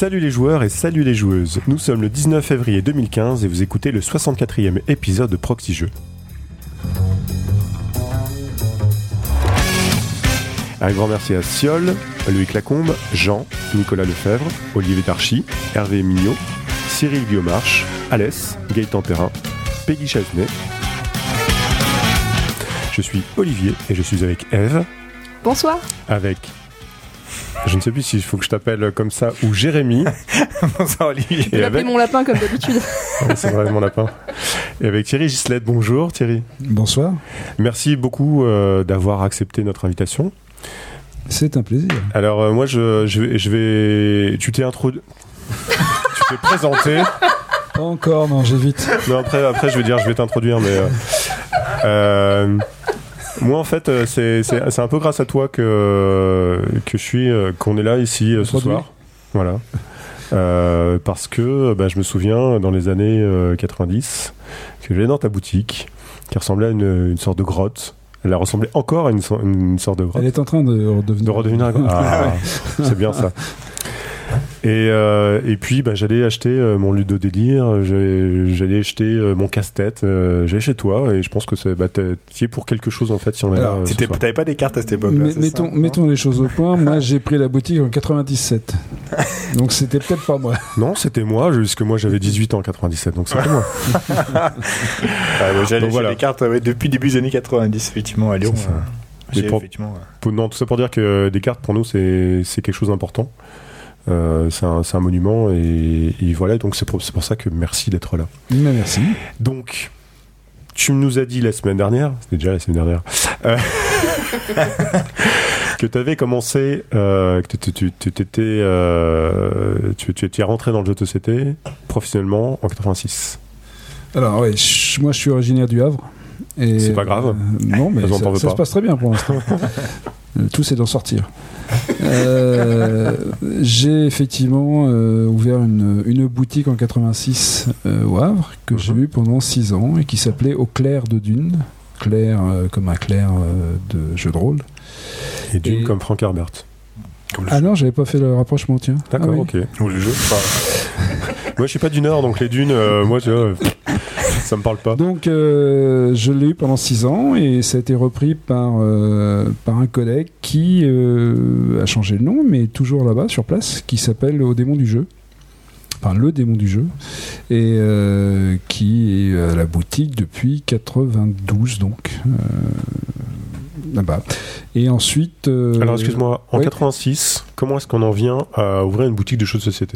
Salut les joueurs et salut les joueuses. Nous sommes le 19 février 2015 et vous écoutez le 64e épisode de Proxy Jeux. Un grand merci à Siol, Loïc Lacombe, Jean, Nicolas Lefebvre, Olivier Darchy, Hervé Mignot, Cyril Guillaumarche, Alès, Gaëtan Perrin, Peggy Chasnay. Je suis Olivier et je suis avec Eve. Bonsoir. Avec... Je ne sais plus s'il faut que je t'appelle comme ça ou Jérémy. Bonsoir Olivier. Tu peux l'appeler mon lapin comme d'habitude. Ouais, c'est vrai, mon lapin. Et avec Thierry Gislette. Bonjour Thierry. Bonsoir. Merci beaucoup d'avoir accepté notre invitation. C'est un plaisir. Alors moi je vais... Tu t'es introduit... Tu t'es présenté. Pas encore, non, j'évite. Non, après je vais t'introduire, mais... Moi en fait c'est un peu grâce à toi que je suis qu'on est là ici ce soir. Voilà. Parce que je me souviens dans les années 90 que j'allais dans ta boutique qui ressemblait à une sorte de grotte. Elle a ressemblé encore à une sorte de grotte. Elle est en train de redevenir une grotte. Ah, c'est bien ça. Et puis j'allais acheter mon ludo délire, j'allais acheter mon casse-tête, j'allais chez toi et je pense que t'y es pour quelque chose en fait si on est là. T'avais pas des cartes à cette époque. Mettons les choses au point. Moi j'ai pris la boutique en 97. Donc c'était peut-être pas moi. Non, c'était moi, puisque moi j'avais 18 ans en 97, donc c'était moi. J'allais acheter des cartes depuis début des années 90 effectivement à Lyon. Non, tout ça pour dire que des cartes pour nous c'est quelque chose d'important. C'est un monument et voilà, donc c'est pour ça que merci d'être là. Merci. Donc tu nous as dit la semaine dernière, c'était déjà la semaine dernière, que tu avais commencé, que tu étais rentré dans le jeu de société professionnellement en 86. Alors ouais, moi je suis originaire du Havre. Et c'est pas grave. Non, mais ça se passe très bien pour l'instant. Tout c'est d'en sortir. J'ai effectivement ouvert une boutique en 86 au Havre que j'ai eu pendant 6 ans et qui s'appelait Au Clair de Dune. Clair comme un clair de jeu de rôle. Et Dune comme Frank Herbert. Non, j'avais pas fait le rapprochement, tiens. D'accord, ok. Ou le jeu. Moi je suis pas du Nord, donc les dunes, moi tu vois... Ça me parle pas. Donc je l'ai eu pendant 6 ans et ça a été repris par un collègue qui a changé le nom mais toujours là-bas sur place, qui s'appelle Au Démon du Jeu. Enfin le Démon du Jeu, et qui est à la boutique depuis 92 donc là-bas. Et ensuite alors excuse-moi, en 86, comment est-ce qu'on en vient à ouvrir une boutique de jeux de société?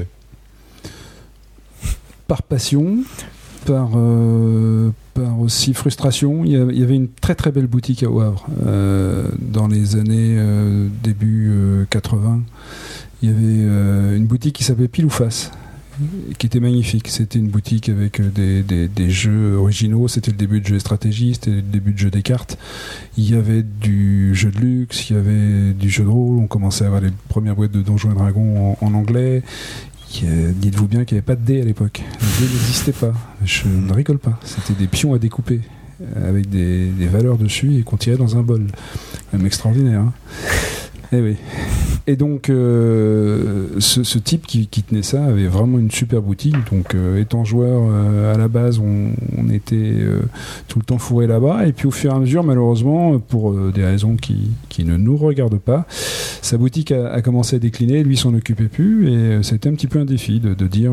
Par passion, par aussi frustration. Il y avait une très très belle boutique à Havre dans les années début 80. Il y avait une boutique qui s'appelait Pile ou Face, qui était magnifique. C'était une boutique avec des jeux originaux. C'était le début de jeux de stratégie, c'était le début de jeux des cartes. Il y avait du jeu de luxe, il y avait du jeu de rôle. On commençait à avoir les premières boîtes de Donjons et Dragons en anglais. Dites-vous bien qu'il n'y avait pas de dés à l'époque. Les dés n'existaient pas. Je ne rigole pas. C'était des pions à découper avec des valeurs dessus et qu'on tirait dans un bol. Même extraordinaire. Hein. Et oui. Et donc, ce type qui tenait ça avait vraiment une super boutique. Donc, étant joueur à la base, on était tout le temps fourré là-bas. Et puis, au fur et à mesure, malheureusement, pour des raisons qui ne nous regardent pas, sa boutique a commencé à décliner. Lui s'en occupait plus. Et c'était un petit peu un défi de dire...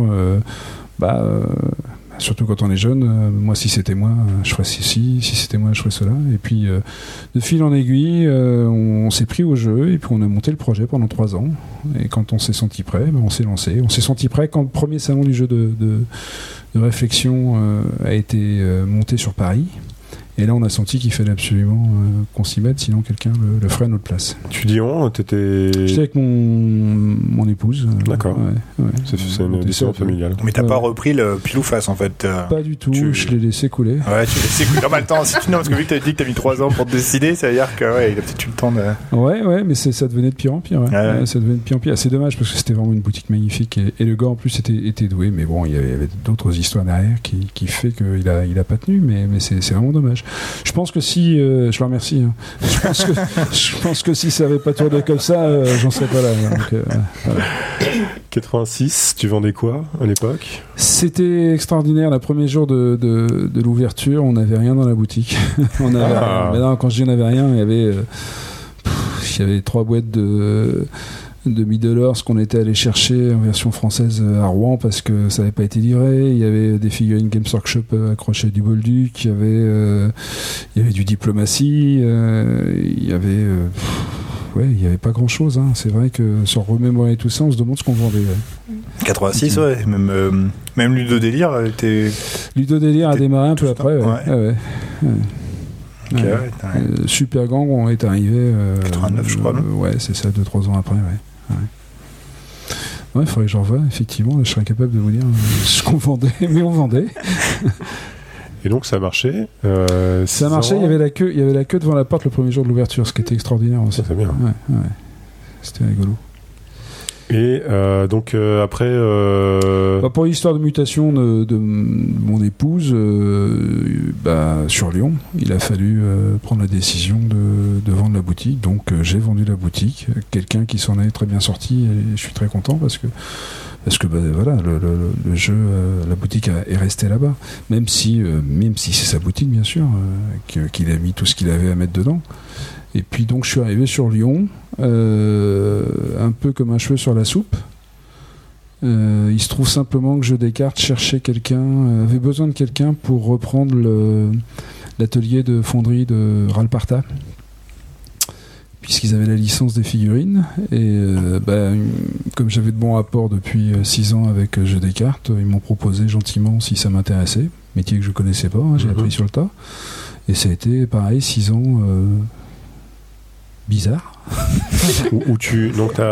surtout quand on est jeune, moi si c'était moi je ferais ceci, si c'était moi je ferais cela, et puis de fil en aiguille on s'est pris au jeu et puis on a monté le projet pendant 3 ans, et quand on s'est senti prêt, on s'est lancé. On s'est senti prêt quand le premier salon du jeu de réflexion a été monté sur Paris. Et là, on a senti qu'il fallait absolument qu'on s'y mette, sinon quelqu'un le ferait à notre place. Tu dis on, J'étais avec mon épouse. D'accord. Ouais. C'est une décision familiale. Mais t'as pas repris le Pile ou Face en fait. Pas du tout. Je l'ai laissé couler. Ouais, tu l'as laissé couler. Non, mais attends, parce que vu que t'as dit que t'as mis 3 ans pour te décider, ça veut dire que il a peut-être eu le temps de. Ouais, mais ça devenait de pire en pire. Ouais, ça devenait de pire en pire. C'est dommage parce que c'était vraiment une boutique magnifique et le gars en plus était doué, mais bon, il y avait d'autres histoires derrière qui fait qu'il a pas tenu, mais c'est vraiment dommage. Je pense que si, je le remercie. Hein. Je pense que si ça avait pas tourné comme ça, j'en serais pas là. Donc, voilà. 86, tu vendais quoi à l'époque ? C'était extraordinaire. Le premier jour de l'ouverture, on n'avait rien dans la boutique. On avait rien. Mais non, quand je dis on n'avait rien, il y avait 3 boîtes de Middle Earth qu'on était allé chercher en version française à Rouen parce que ça n'avait pas été livré. Il y avait des figurines Games Workshop accrochées du Bolduc, il y avait du Diplomatie, il y avait pas grand chose. Hein. C'est vrai que sur remémorer tout ça, on se demande ce qu'on vendait. Ouais. 86, ouais, même Ludo Délire était. Ludo Délire a démarré un peu après. Ouais. Ouais. Okay, Super Gang est arrivé 89 je crois, non ouais, c'est ça, 2-3 ans après. Ouais, il faudrait que j'en revoie, effectivement. Je serais capable de vous dire ce qu'on vendait, mais on vendait. Et donc ça marchait. Ça marchait, il y avait la queue devant la porte le premier jour de l'ouverture, ce qui était extraordinaire aussi. Ça, c'est bien. Ouais. C'était rigolo. Et donc après... pour l'histoire de mutation de mon épouse, sur Lyon, il a fallu prendre la décision de vendre la boutique. Donc j'ai vendu la boutique. Quelqu'un qui s'en est très bien sorti et je suis très content parce que voilà, le jeu, la boutique est restée là-bas. Même si c'est sa boutique, bien sûr, qu'il a mis tout ce qu'il avait à mettre dedans. Et puis donc je suis arrivé sur Lyon, un peu comme un cheveu sur la soupe. Il se trouve simplement que Jeux des cartes cherchait quelqu'un, avait besoin de quelqu'un pour reprendre l'atelier de fonderie de Ralparta, puisqu'ils avaient la licence des figurines. Et comme j'avais de bons rapports depuis 6 ans avec Jeux des cartes, ils m'ont proposé gentiment si ça m'intéressait, métier que je connaissais pas, j'ai appris sur le tas. Et ça a été pareil, 6 ans... bizarre. où tu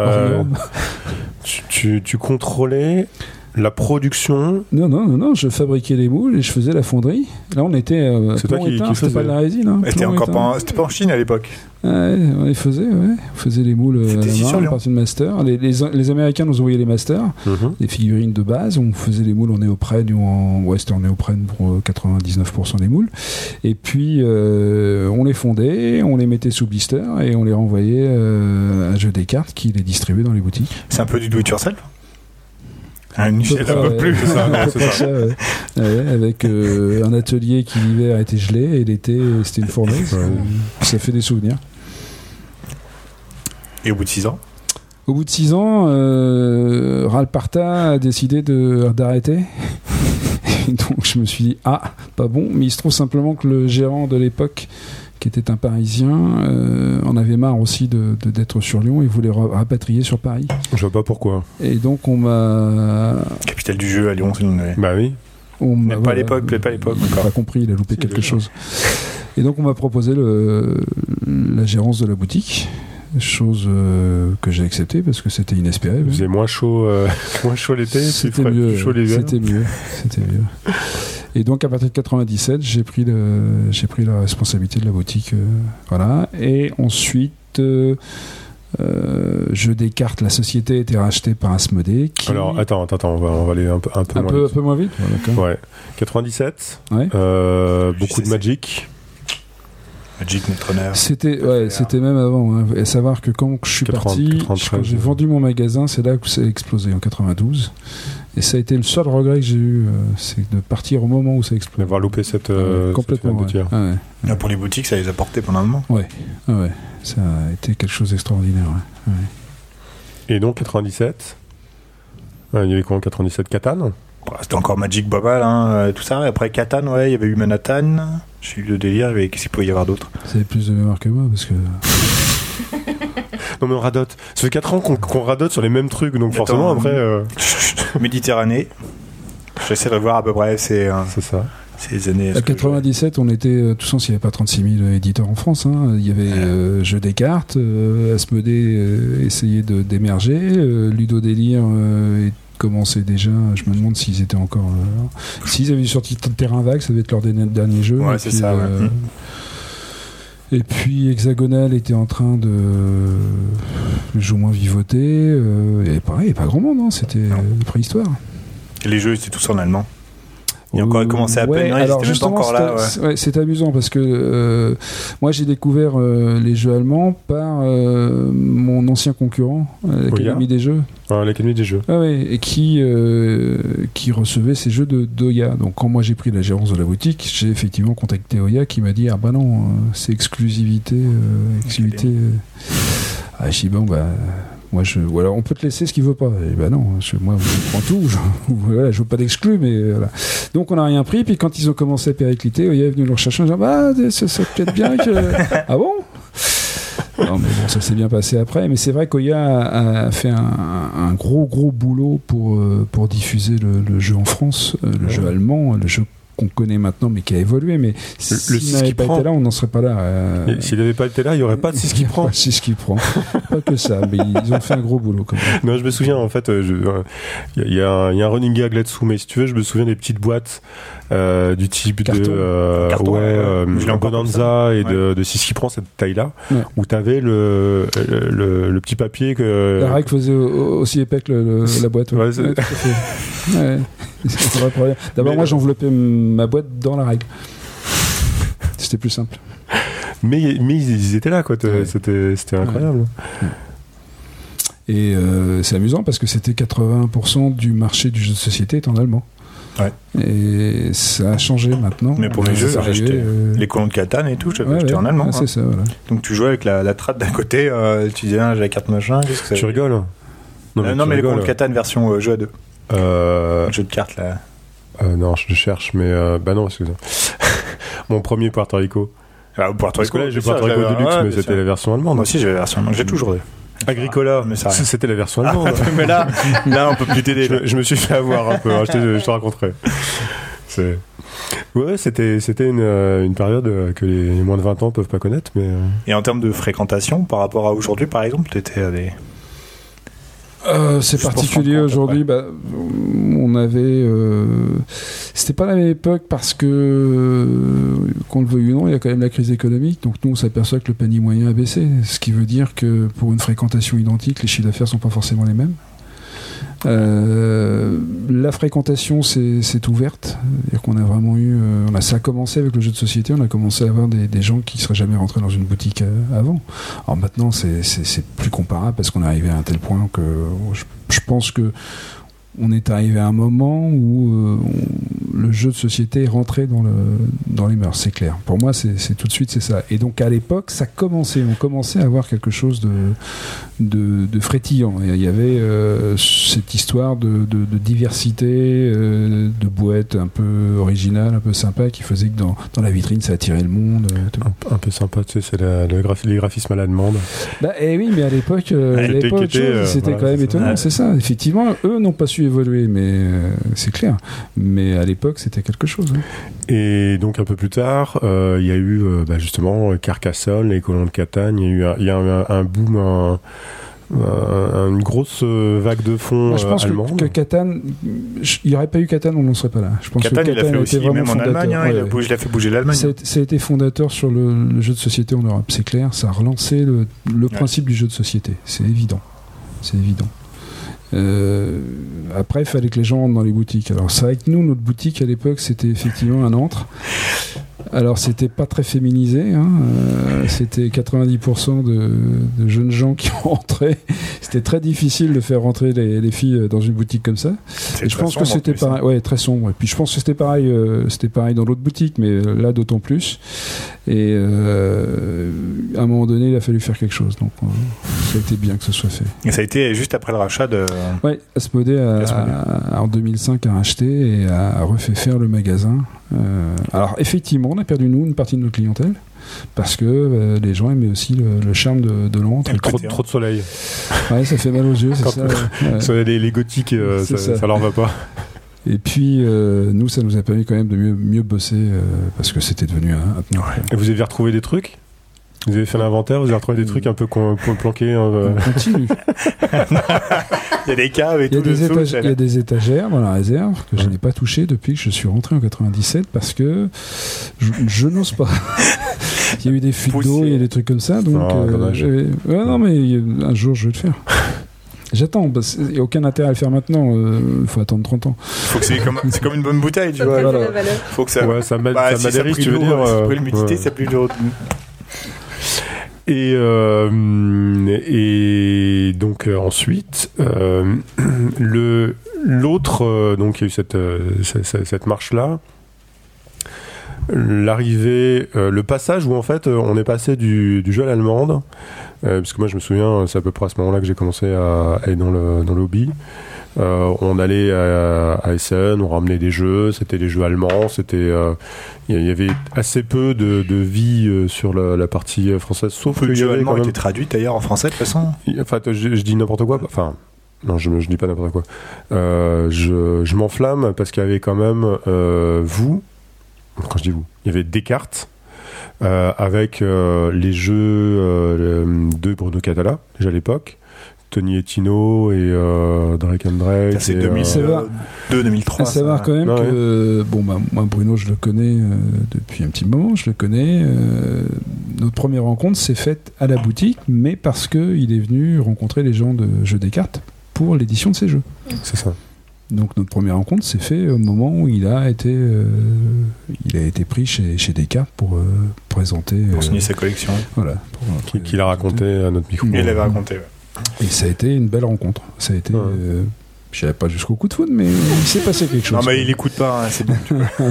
contrôlais la production. Non, je fabriquais les moules et je faisais la fonderie. Là, on était c'est toi qui c'était pas de la résine. Hein. C'était pas en Chine à l'époque. Ouais, on les faisait, ouais. On faisait les moules à la main, à partir de master. Les Américains nous envoyaient les masters, les figurines de base. On faisait les moules en néoprène ou en western néoprène pour 99% des moules. Et puis, on les fondait, on les mettait sous blister et on les renvoyait à Jeux des cartes qui les distribuait dans les boutiques. C'est un peu du do-it-yourself. Une échelle un peu plus. Avec un atelier qui l'hiver était gelé et l'été c'était une fournaise. Ça fait des souvenirs. Et au bout de 6 ans Au bout de 6 ans, Ralparta a décidé d'arrêter. Donc je me suis dit, pas bon. Mais il se trouve simplement que le gérant de l'époque, qui était un Parisien, en avait marre aussi d'être sur Lyon et voulait rapatrier sur Paris. Je vois pas pourquoi. Et donc on m'a... Capitale du jeu à Lyon, c'est une... Bah oui. Peut-être pas à l'époque. Il n'a pas compris, il a loupé quelque chose. Et donc on m'a proposé la gérance de la boutique, chose que j'ai acceptée parce que c'était inespéré. Il faisait moins chaud l'été, c'était mieux. C'était mieux. Et donc à partir de 97, j'ai pris la responsabilité de la boutique, voilà. Et ensuite, Jeux des cartes, la société a été rachetée par Asmodée. Alors attends, on va aller un peu moins vite. D'accord. Ouais. 97. Ouais. Beaucoup de Magic. Magic Netrunner. C'était même avant. Hein. Et savoir que quand je suis parti, quand j'ai vendu mon magasin, c'est là que ça a explosé en 92. Et ça a été le seul regret que j'ai eu, c'est de partir au moment où ça a explosé. D'avoir loupé cette complètement. Là, pour les boutiques, ça les a portés pendant un moment. Ouais. Ça a été quelque chose d'extraordinaire. Ouais. Et donc 97, il y avait quoi en 97, Catan? C'était encore Magic Bobal, tout ça. Après Catan, il y avait eu Manhattan. J'ai eu le délire, qu'est-ce qu'il pouvait y avoir d'autre? Vous avez plus de mémoire que moi parce que. Non mais on radote. Ça fait 4 ans qu'on radote sur les mêmes trucs, donc forcément après... Méditerranée. J'essaie de voir à peu près, c'est ça. C'est les années... À 97, on était... Tout sens, il n'y avait pas 36 000 éditeurs en France. Hein. Il y avait Jeux des cartes, Asmodée essayait d'émerger, Ludo Délire commençait déjà, je me demande s'ils étaient encore... s'ils avaient sorti Terrain Vague, ça devait être leur dernier jeu. Ouais, c'est puis, ça, ouais. Et puis Hexagonal était en train de plus ou moins vivoter. Et pareil, pas grand monde, hein, c'était préhistoire. Et les jeux, c'était tous en allemand? Il a encore commencé à peine, alors il était même pas encore là. C'est amusant parce que moi j'ai découvert les jeux allemands par mon ancien concurrent, l'Académie des Jeux. L'Académie des Jeux. Ah oui, et qui recevait ces jeux d'Oya. Donc quand moi j'ai pris la gérance de la boutique, j'ai effectivement contacté Oya qui m'a dit ah bah non, c'est exclusivité. Ah, je dis bon bah. Moi, alors on peut te laisser ce qu'il veut pas. Et ben non, moi, je prends tout. Je veux pas d'exclus, mais voilà. Donc on n'a rien pris. Puis quand ils ont commencé à péricliter, il est venu le rechercher en disant bah ça peut-être bien que. Ah bon? Non, mais bon, ça s'est bien passé après. Mais c'est vrai qu'Oya a fait un gros boulot pour diffuser le jeu en France, le jeu allemand, le jeu qu'on connaît maintenant mais qui a évolué, mais s'il n'avait pas été là, on n'en serait pas là. S'il n'avait pas été là, il n'y aurait pas de 6 qui prend. C'est ce qu'il prend. Pas que ça, mais ils ont fait un gros boulot quand même. Non, je me souviens en fait, il y a un running gag là-dessous, mais si tu veux, je me souviens des petites boîtes du type Carton. de Bonanza et de 6 qui prend cette taille-là, où tu avais le petit papier que. La règle faisait aussi épais que la boîte. Ouais, tout à fait. Ouais. C'est un vrai problème. D'abord, moi, j'enveloppais ma boîte dans la règle. C'était plus simple. Mais ils étaient là, quoi. C'était incroyable. Ouais. Et c'est amusant parce que c'était 80% du marché du jeu de société est en allemand. Ouais. Et ça a changé maintenant. Mais pour les jeux, j'ai acheté les colons de Catane et tout, j'avais acheté en allemand. Ouais, c'est ça, voilà. Donc tu jouais avec la tratte d'un côté, tu disais j'ai la carte machin. Qu'est-ce que ça tu rigoles? Non, mais les colons de Catane version jeu à deux. Jeu de cartes là. Non, je cherche, mais bah non, excusez-moi. Mon premier Puerto Rico. Puerto Rico, j'ai Puerto Rico Deluxe, mais c'était la version allemande. Moi aussi, j'avais la version allemande. J'ai toujours Agricola, mais c'était la version allemande. Mais là, on peut plus t'aider. Je me suis fait avoir un peu. Je te raconterai. Ouais, c'était une période que les moins de 20 ans peuvent pas connaître, mais. Et en termes de fréquentation, par rapport à aujourd'hui, par exemple, t'étais à des. C'est particulier aujourd'hui. On avait. C'était pas la même époque parce que, qu'on le veuille ou non, il y a quand même la crise économique. Donc nous, on s'aperçoit que le panier moyen a baissé. Ce qui veut dire que pour une fréquentation identique, les chiffres d'affaires sont pas forcément les mêmes. La fréquentation s'est ouverte, c'est-à-dire qu'on a vraiment eu, ça a commencé avec le jeu de société, on a commencé à avoir des gens qui seraient jamais rentrés dans une boutique avant. Alors maintenant c'est plus comparable parce qu'on est arrivé à un tel point que je pense que on est arrivé à un moment où le jeu de société est rentré dans les mœurs, c'est clair. Pour moi, c'est tout de suite, c'est ça. Et donc, à l'époque, on commençait à avoir quelque chose de frétillant. Il y avait cette histoire de diversité, de boîtes un peu originales, un peu sympa, qui faisait que dans la vitrine, ça attirait le monde. Un peu sympa, tu sais, c'est les graphismes à la demande. Oui, mais à l'époque, c'était quand même étonnant, c'est ça. Effectivement, eux n'ont pas su évoluer, mais c'est clair. Mais à l'époque, c'était quelque chose. Hein. Et donc un peu plus tard, il y a eu justement Carcassonne, les colons de Catane. Il y a eu un boom, une grosse vague de fonds je pense allemande. que Catane, il n'y aurait pas eu Catane, on n'en serait pas là. Je pense Catane, que Catane il a fait aussi, même en Allemagne, il a fait bouger l'Allemagne. Ça a été fondateur sur le jeu de société en Europe, c'est clair. Ça a relancé le principe du jeu de société. C'est évident. Après, il fallait que les gens rentrent dans les boutiques. Alors, c'est vrai que nous, notre boutique à l'époque, c'était effectivement un antre. Alors, c'était pas très féminisé. C'était 90% de jeunes gens qui rentraient. C'était très difficile de faire rentrer les filles dans une boutique comme ça. Et je pense que c'était pareil. Ouais, très sombre. Et puis, je pense que c'était pareil dans l'autre boutique, mais là, d'autant plus. Et à un moment donné, il a fallu faire quelque chose. Donc, ça a été bien que ce soit fait. Et ça a été juste après le rachat de. Ouais, Asmodée en 2005 a racheté et a refait faire le magasin. Alors effectivement, on a perdu une partie de notre clientèle parce que les gens aimaient aussi le charme de l'antre. Trop de soleil. Ouais, ça fait mal aux yeux, c'est ça. Les gothiques, ça leur va pas. Et puis nous, ça nous a permis quand même de mieux bosser parce que c'était devenu un tenant. Et vous avez retrouvé des trucs ? Vous avez fait l'inventaire, vous avez retrouvé des trucs un peu planqués. On continue. Il y a des caves et tout. Il y a des étagères dans la réserve que je n'ai pas touchées depuis que je suis rentré en 97 parce que je n'ose pas. Il y a eu des fuites d'eau, il y a des trucs comme ça. Donc, non, mais un jour je vais le faire. J'attends, il n'y a aucun intérêt à le faire maintenant, il faut attendre 30 ans. Faut que c'est comme une bonne bouteille, tu Ça vois. fait voilà. la valeur. Faut que ça. Ouais, ça m'a si des ça risques, pris tu veux l'eau, dire. ça a pris l'humidité, ouais. ça a plus de l'eau. Et donc ensuite, l'autre, donc il y a eu cette marche-là. L'arrivée, le passage où en fait on est passé du jeu à l'allemande, parce que moi je me souviens, c'est à peu près à ce moment-là que j'ai commencé à aller dans le hobby. On allait à Essen, on ramenait des jeux, c'était des jeux allemands, il y avait assez peu de vie sur la partie française, sauf que Le le jeu jeu allemand allemand était traduit d'ailleurs en français de toute façon. Enfin, je dis n'importe quoi. Enfin, non, je dis pas n'importe quoi. Je m'enflamme parce qu'il y avait quand même vous. Quand je dis vous, il y avait Descartes avec les jeux de Bruno Catala déjà à l'époque. Tony Etino et Drake and Drake. C'est et, 2002-2003. À savoir quand même Ouais. que moi Bruno je le connais depuis un petit moment, je le connais. Notre première rencontre s'est faite à la boutique, mais parce qu'il est venu rencontrer les gens de Jeux des cartes pour l'édition de ces jeux. C'est ça. Donc notre première rencontre s'est faite au moment où il a été pris chez Descartes pour présenter. Pour signer sa collection. Voilà. Qu'il a raconté à notre micro. Il l'avait raconté, ouais. Et ça a été une belle rencontre. Ça a été. Ouais. Je n'irai pas jusqu'au coup de foudre, mais il s'est passé quelque chose. Non, mais il écoute pas, hein, c'est bon.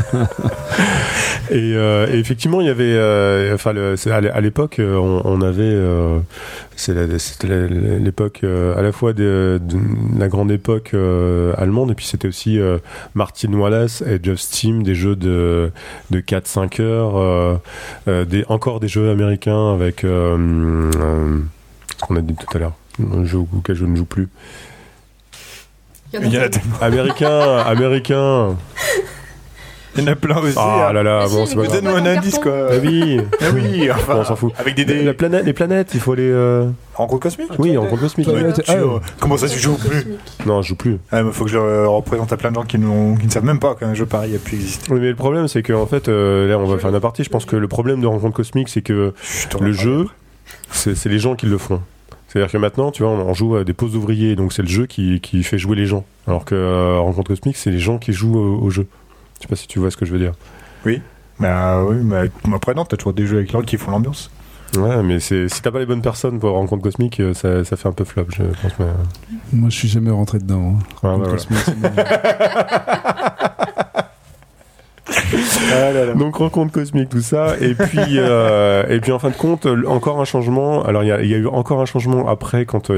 Et effectivement, il y avait, à l'époque, on avait, c'était l'époque à la fois de la grande époque allemande, et puis c'était aussi Martin Wallace et Jeff Steam, des jeux de 4-5 heures, encore des jeux américains avec ce qu'on a dit tout à l'heure, un jeu auquel je ne joue plus. Il y en a tellement. Américain. Il y en a plein aussi. Ah là là, Mais bon, si, c'est mais pas grave. Donne-nous un indice, quoi. Ah oui, Ah oui, enfin, on s'en fout. avec des dés. les planètes, il faut les. Rencontre cosmique. Oui, en compte cosmique. Ouais, Ouais. Comment ça, tu joues plus? Non, je joue plus. Ah, mais faut que je le représente à plein de gens qui ne savent même pas qu'un jeu pareil a pu exister. Oui, mais le problème, c'est que en fait, là, on va faire une aparté. Je pense que le problème de Rencontre Cosmique, c'est que le jeu, c'est les gens qui le font. C'est-à-dire que maintenant, tu vois, on joue à des postes d'ouvriers, donc c'est le jeu qui fait jouer les gens. Alors que Rencontre Cosmique, c'est les gens qui jouent au jeu. Je sais pas si tu vois ce que je veux dire. Oui. Bah oui, mais après non, t'as toujours des jeux avec l'ordre qui font l'ambiance. Ouais, mais si t'as pas les bonnes personnes pour Rencontre Cosmique, ça fait un peu flop, je pense. Mais... Moi, je suis jamais rentré dedans. Ouais, ouais, Donc, ouais. Donc rencontre cosmique, tout ça, et puis en fin de compte, encore un changement. Alors il y a eu encore un changement après quand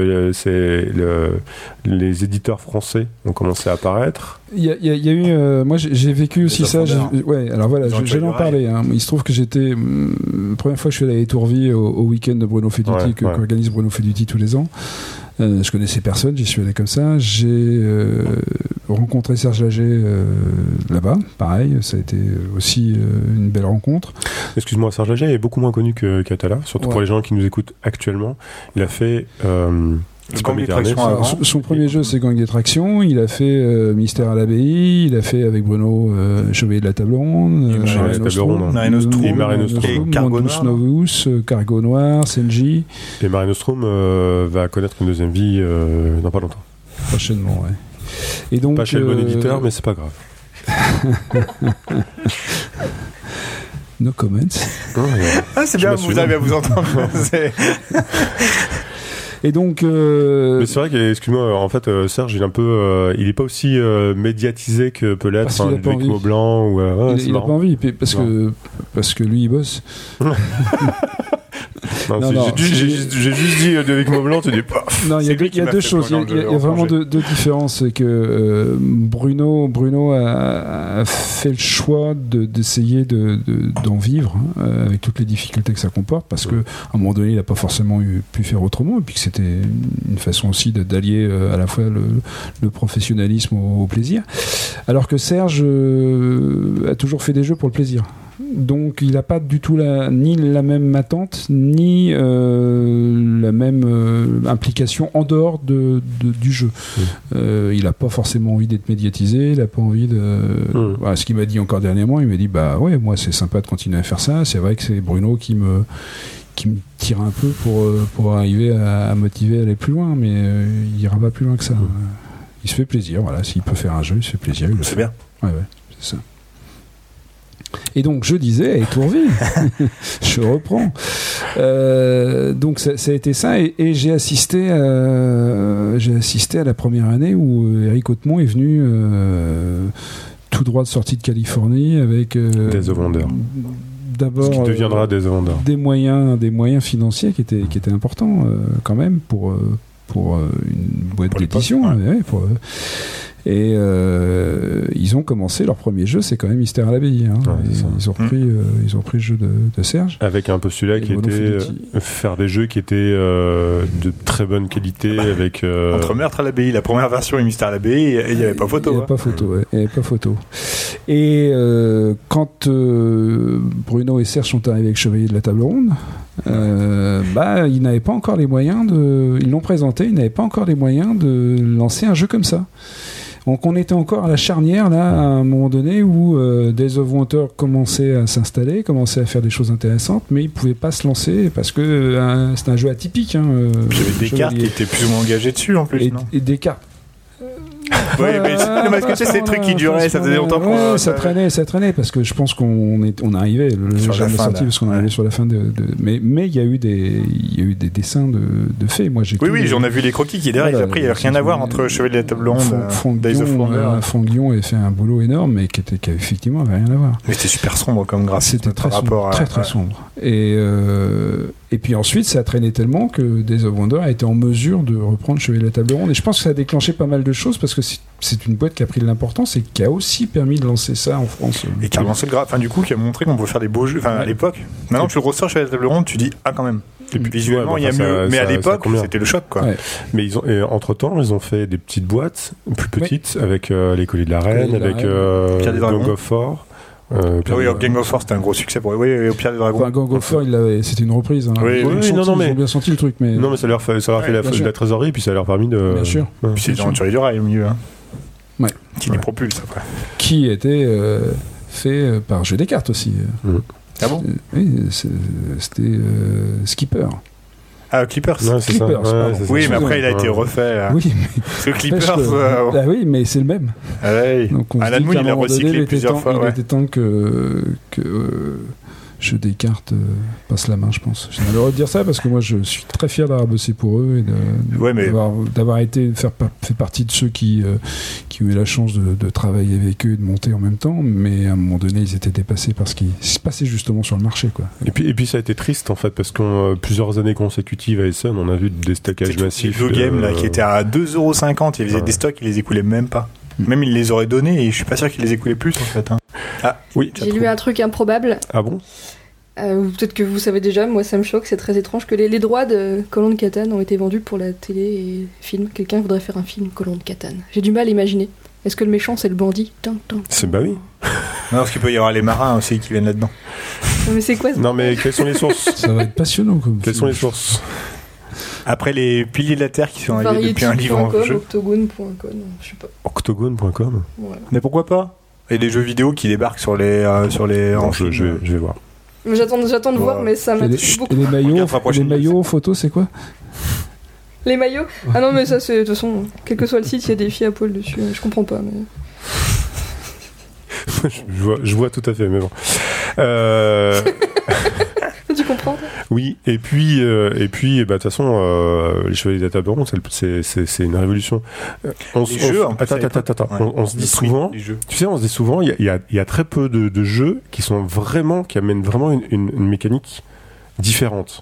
les éditeurs français ont commencé à apparaître. Il y a eu. Moi, j'ai vécu aussi ça. Ouais, alors voilà, j'allais en parler. Hein. Il se trouve que j'étais. La première fois que je suis allé à Étourville au week-end de Bruno Feduti, qu'organise Bruno Feduti tous les ans. Je connaissais personne, j'y suis allé comme ça. J'ai rencontré Serge Lager là-bas, pareil, ça a été aussi une belle rencontre. Excuse-moi, Serge Lager est beaucoup moins connu que Catala, surtout pour les gens qui nous écoutent actuellement. Il a fait son premier jeu, c'est Gang des Tractions. Il a fait Mystère à l'Abbaye. Il a fait avec Bruno Chevalier de la Table Ronde, Mare Nostrum, Mundus Novus, Cargo Noir, Senji. Et Mare Nostrum va connaître une deuxième vie dans pas longtemps. Prochainement, ouais. Et donc, pas chez le bon éditeur, mais c'est pas grave. No comments. Ah, c'est bien, vous avez à vous entendre. Et donc, mais c'est vrai que, excuse-moi, en fait, Serge, il est un peu, il est pas aussi médiatisé que peut l'être Ludovic Maublanc ou. Il a pas envie, parce que lui, il bosse. J'ai juste dit Ludovic Maublanc, tu dis pas. Non, il y a deux choses. Il y a vraiment deux différences. C'est que Bruno a fait le choix d'essayer d'en vivre avec toutes les difficultés que ça comporte, parce que à un moment donné, il n'a pas forcément pu faire autrement, et puis que c'était une façon aussi d'allier à la fois le professionnalisme au plaisir. Alors que Serge a toujours fait des jeux pour le plaisir. Donc il n'a pas du tout ni la même attente, ni la même implication en dehors du jeu. Il n'a pas forcément envie d'être médiatisé, il n'a pas envie de... Voilà, ce qu'il m'a dit encore dernièrement, il m'a dit, bah ouais, moi c'est sympa de continuer à faire ça, c'est vrai que c'est Bruno qui qui me tire un peu pour arriver à motiver à aller plus loin, mais il ira pas plus loin que ça. Il se fait plaisir, voilà. S'il peut faire un jeu, il se fait plaisir. Il le C'est fait. bien. Ouais, c'est ça. Et donc je disais, et Tourville, je reprends. Donc ça a été ça, et j'ai assisté à la première année où Eric Hautemont est venu tout droit de sortie de Californie avec Days of Wonder. D'abord Ce qui deviendra Days of Wonder. des moyens financiers qui étaient importants quand même pour une boîte Pour l'époque, d'édition. ouais. Et ils ont commencé leur premier jeu, c'est quand même Mystère à l'abbaye. Hein. Ouais, c'est ça. Ils ont repris le jeu de Serge. Avec un postulat Et qui Bruno était Felitti. faire des jeux qui étaient de très bonne qualité avec Entre Meurtre à l'abbaye, la première version et Mystère à l'abbaye, il n'y avait pas photo. Il n'y avait pas photo, ouais. Il n'y avait pas photo. Et quand Bruno et Serge sont arrivés avec Chevalier de la Table Ronde, ils n'avaient pas encore les moyens ils l'ont présenté, ils n'avaient pas encore les moyens de lancer un jeu comme ça. Donc on était encore à la charnière là, à un moment donné où Days of Wonder commençait à s'installer, commençait à faire des choses intéressantes, mais ils ne pouvaient pas se lancer parce que c'était un jeu atypique. Hein, Puis il y avait des cartes qui étaient plus ou moins engagées dessus en plus, non et des cartes. Oui, mais parce que tu sais, ces trucs qui duraient, ça faisait longtemps qu'on. Ouais, ça traînait parce que je pense qu'on arrivait le Sur jeu la est fin, sorti là. parce qu'on arrivait sur la fin mais il y a eu des dessins de faits. Moi j'ai Oui, on a vu les croquis qui derrière. Voilà, Après, il n'y avait rien à voir entre Chevalier de la Table Ronde, Days of Wonder. Franck Guillon avait fait un boulot énorme mais qui effectivement avait rien à voir. Mais c'était super sombre comme graphisme. C'était très par sombre, rapport à. très sombre. Et puis ensuite, ça a traîné tellement que Days of Wonder a été en mesure de reprendre Chevalier de la Table Ronde. Et je pense que ça a déclenché pas mal de choses parce que c'est une boîte qui a pris de l'importance et qui a aussi permis de lancer ça en France. Et qui a lancé du coup, qui a montré qu'on peut faire des beaux jeux. Enfin, à l'époque, maintenant tu le ressors Chevalier de la Table Ronde, tu dis, ah, quand même. Et puis visuellement, il y a mieux. Mais à l'époque, c'était le choc, quoi. Ouais. Mais entre-temps, ils ont fait des petites boîtes plus petites avec les Colliers de la Reine, avec Pierre des Dragons. Gang of War. Oui, Gang of War, c'était un gros succès pour. Oui, au Pierre des Dragons. Enfin, Gang of War, c'était une reprise. Hein. Oui, Ils ont bien senti le truc, mais. Non, mais ça leur fait bien la trésorerie, puis ça leur a permis de. Bien sûr. Ouais. Puis c'est dans Tuerie du Rail au milieu. Hein. Ouais. Qui les propulse après. Qui était fait par Jeu des cartes aussi. Ah bon Oui, c'était Skipper. Ah, Clippers. Ouais, c'est ça. Clippers, pardon. c'est ça. Oui, mais après, il a été Ouais. refait. Là. Oui, mais. Parce que Clippers. Ah oui, mais c'est le même. Ouais. Donc on se Alan dit Moon, qu'à un il l'a moment donné, recyclé plusieurs fois. Il Ouais. était temps que Jeu des cartes passe la main, je pense. J'ai le droit de dire ça parce que moi, je suis très fier d'avoir bossé pour eux et Ouais, mais- d'avoir fait partie de ceux qui ont eu la chance de travailler avec eux et de monter en même temps. Mais à un moment donné, ils étaet dépassés par ce qui se passait justement sur le marché, quoi. Et puis ça a été triste en fait parce que plusieurs années consécutives à Essen, on a vu des stockages massifs. Le game là, qui était à 2,50€, il faisait des stocks, il les écoulait même pas. Même il les aurait donnés et je suis pas sûr qu'il les écoulait plus en fait. Hein. Ah Oui. J'ai lu un truc improbable. Ah bon? Peut-être que vous savez déjà, moi ça me choque, c'est très étrange que les droits de Colon de Catane ont été vendus pour la télé et film. Quelqu'un voudrait faire un film Colon de Catane. J'ai du mal à imaginer. Est-ce que le méchant c'est le bandit? C'est bah oui. Non, parce qu'il peut y avoir les marins aussi qui viennent là-dedans. Mais c'est quoi ça? Non mais quelles sont les sources? Ça va être passionnant, comme Quelles sont les sources? Après les piliers de la Terre qui sont arrivés depuis un livre en Variety.com, jeu. Octogone.com, je sais pas. Octogone.com. Voilà. Mais pourquoi pas? Il y a des jeux vidéo qui débarquent sur les Non, en je film. vais voir. Mais j'attends de voir, mais ça Et m'intéresse beaucoup. les maillots, Regarde, la prochaine en photo, c'est quoi? Les maillots? Ah non, mais ça c'est. De toute façon, quel que soit le site, il y a des filles à poil dessus. Je comprends pas, mais. je vois tout à fait, mais bon. Tu comprends? Oui, et puis, de toute façon, les Chevaliers de la Table Ronde, c'est une révolution. Les jeux, en plus, à l'époque. Attends. Ouais. On se dit Les prix, souvent, les jeux. tu sais, il y a très peu de jeux qui amènent vraiment une mécanique différente.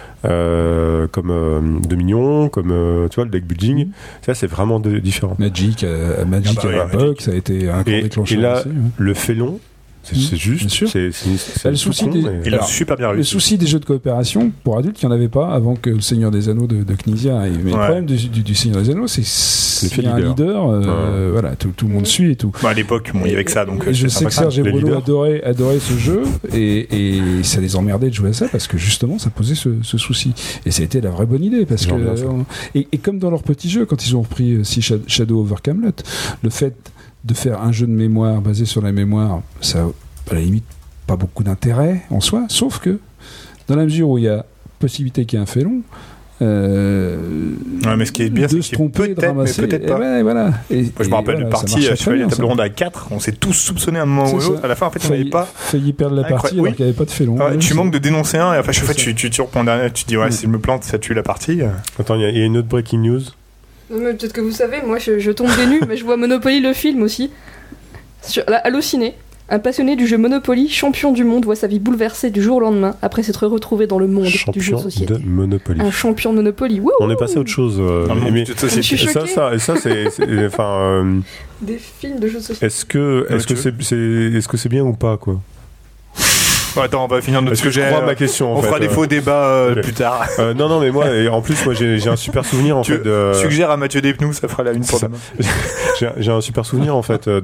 Comme Dominion, comme tu vois, le deck building, ça c'est vraiment différent. Magic à oui, l'époque, ça a été un grand déclencheur. Et là, aussi, ouais. le félon, c'est juste, bien sûr. c'est Le souci des- Il a Alors, super bien Le réussi. souci des jeux de coopération pour adultes, il n'y en avait pas avant que le Seigneur des Anneaux de Knizia arrive. Mais le Ouais. problème du Seigneur des Anneaux, c'est qu'il y a un leader. leader, voilà, tout le monde suit et tout. Bah, à l'époque, il y avait que ça, donc Et je c'est sais que sympa. Serge et Les Bruno leaders. adoraient ce jeu et ça les emmerdait de jouer à ça parce que justement ça posait ce souci. Et ça a été la vraie bonne idée parce que J'en reviens à ça. et comme dans leur petit jeu quand ils ont repris Shadow over Camelot, le fait de faire un jeu de mémoire basé sur la mémoire, ça à la limite pas beaucoup d'intérêt en soi, sauf que dans la mesure où il y a possibilité qu'il y ait un félon. Mais ce qui est bien, c'est que peut-être pas. Voilà. Moi, je me rappelle d'une partie, je fais la table ronde à 4, on s'est tous soupçonnés à un moment ou l'autre. À la fin, en fait, on n'avait pas. Failli perdre la partie alors qu'il n'y avait pas de félon. Tu manques de dénoncer un, et enfin, chaque fois, tu reprends dernier, tu te dis, si je me plante, ça tue la partie. Attends, il y a une autre breaking news. Mais peut-être que vous savez, moi, je tombe des nues, mais je vois Monopoly le film aussi. Sur Allociné. Un passionné du jeu Monopoly, champion du monde, voit sa vie bouleversée du jour au lendemain après s'être retrouvé dans le monde du jeu de société. De Monopoly. Un champion de Monopoly. Wouhou. On est passé à autre chose. Je suis choquée. Ça, c'est des films de jeux de société. Est-ce que c'est bien ou pas, quoi? Attends, on va finir notre sujet. Ma question. On fera des faux débats plus tard. Non, mais moi, en plus, j'ai un super souvenir en fait. Suggère à Mathieu Despnous, ça fera la une pour demain. J'ai un super souvenir en fait